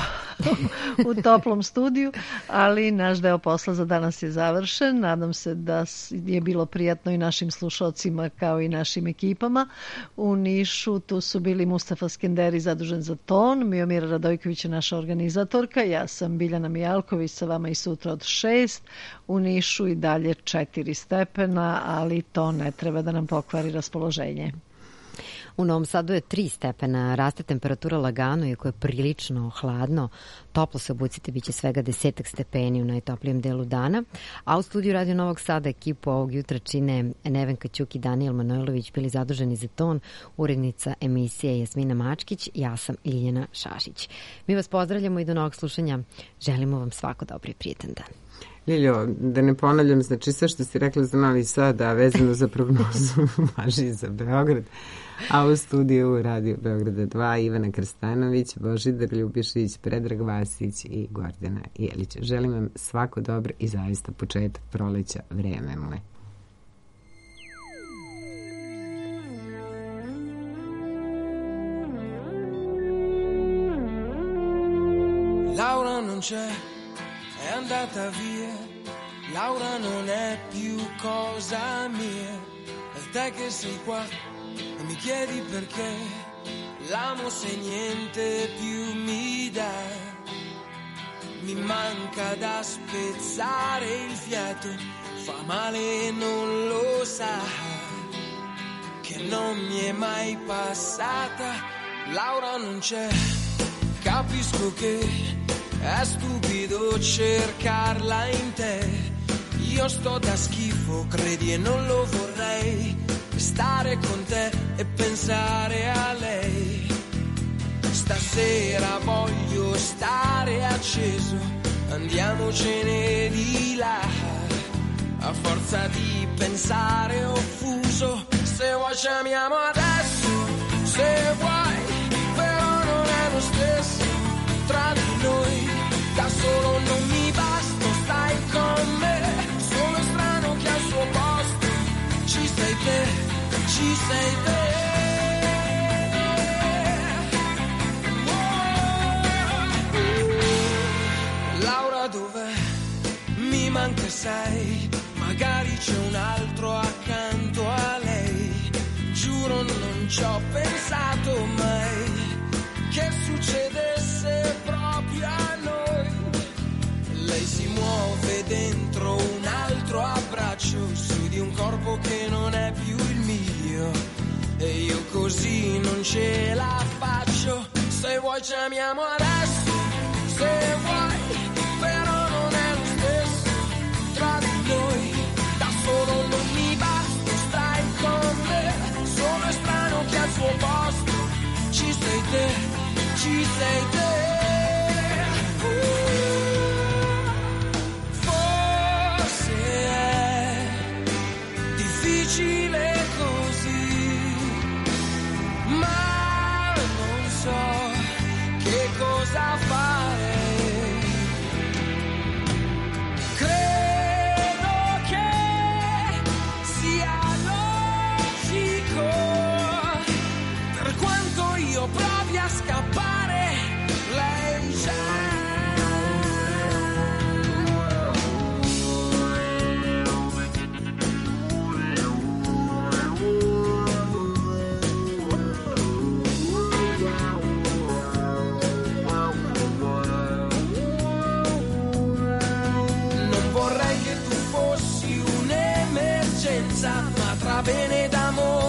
u toplom studiju, ali naš deo posla za danas je završen. Nadam se da je bilo prijatno i našim slušalcima kao i našim ekipama. U Nišu tu su bili Mustafa Skenderi, zadužen za ton, Miomira Radojković je naša organizatorka, ja sam Biljana Mijalković, sa vama i sutra od šest. U Nišu i dalje četiri stepena, ali to ne treba da nam pokvari raspoloženje. U Novom Sadu je tri stepena, raste temperatura lagano, iako je prilično hladno. Toplo se obucite, bit će svega desetak stepeni u najtoplijem delu dana. A u studiju Radio Novog Sada ekipu ovog jutra čine Nevenka Ćuk i Danijel Manojlović, bili zaduženi za ton, urednica emisije Jasmina Mačkić, ja sam Ljiljana Šašić. Mi vas pozdravljamo i do novog slušanja. Želimo vam svako dobro i prijetan dan. Ljiljo, da ne ponavljam, znači sve što si rekla za Novi Sad, a vezano za prognozu važi za Beograd. A u studiju Radio Beograda dva Ivana Krstanović, Božidar Ljubišić, Predrag Vasić i Gordana Jelić. Želim vam svako dobro i zaista početak proleća, vreme mu je. Laura non c'è, è andata via. Laura non è più cosa mia. È te che sei qua e mi chiedi perché. L'amo se niente più mi dà. Mi manca da spezzare il fiato. Fa male e non lo sa. Che non mi è mai passata. Laura non c'è. Capisco che è stupido cercarla in te. Io sto da schifo, credi, e non lo vorrei. Stare con te e pensare a lei. Stasera voglio stare acceso, andiamocene di là. A forza di pensare offuso, se vuoi chiamiamo adesso, se vuoi, però non è lo stesso tra di noi. Da solo non mi basta, stai con me. Sono strano che al suo posto ci sei te, ci sei te. Oh. Laura dov'è? Mi manca sai, magari c'è un altro accanto a lei. Giuro non ci ho pensato mai che succedesse proprio a noi. Lei si muove dentro un altro abbraccio, su di un corpo che non è più il mio. E io così non ce la faccio. Se vuoi chiamiamo adesso, se vuoi, però non è lo stesso tra di noi. Da solo non mi basta, stai con me. Sono strano che al suo posto ci sei te, ci sei te. Difficile così, ma non so che cosa fare. Credo che sia logico, per quanto io provi a scappare, lei già. ma tra bene ed amore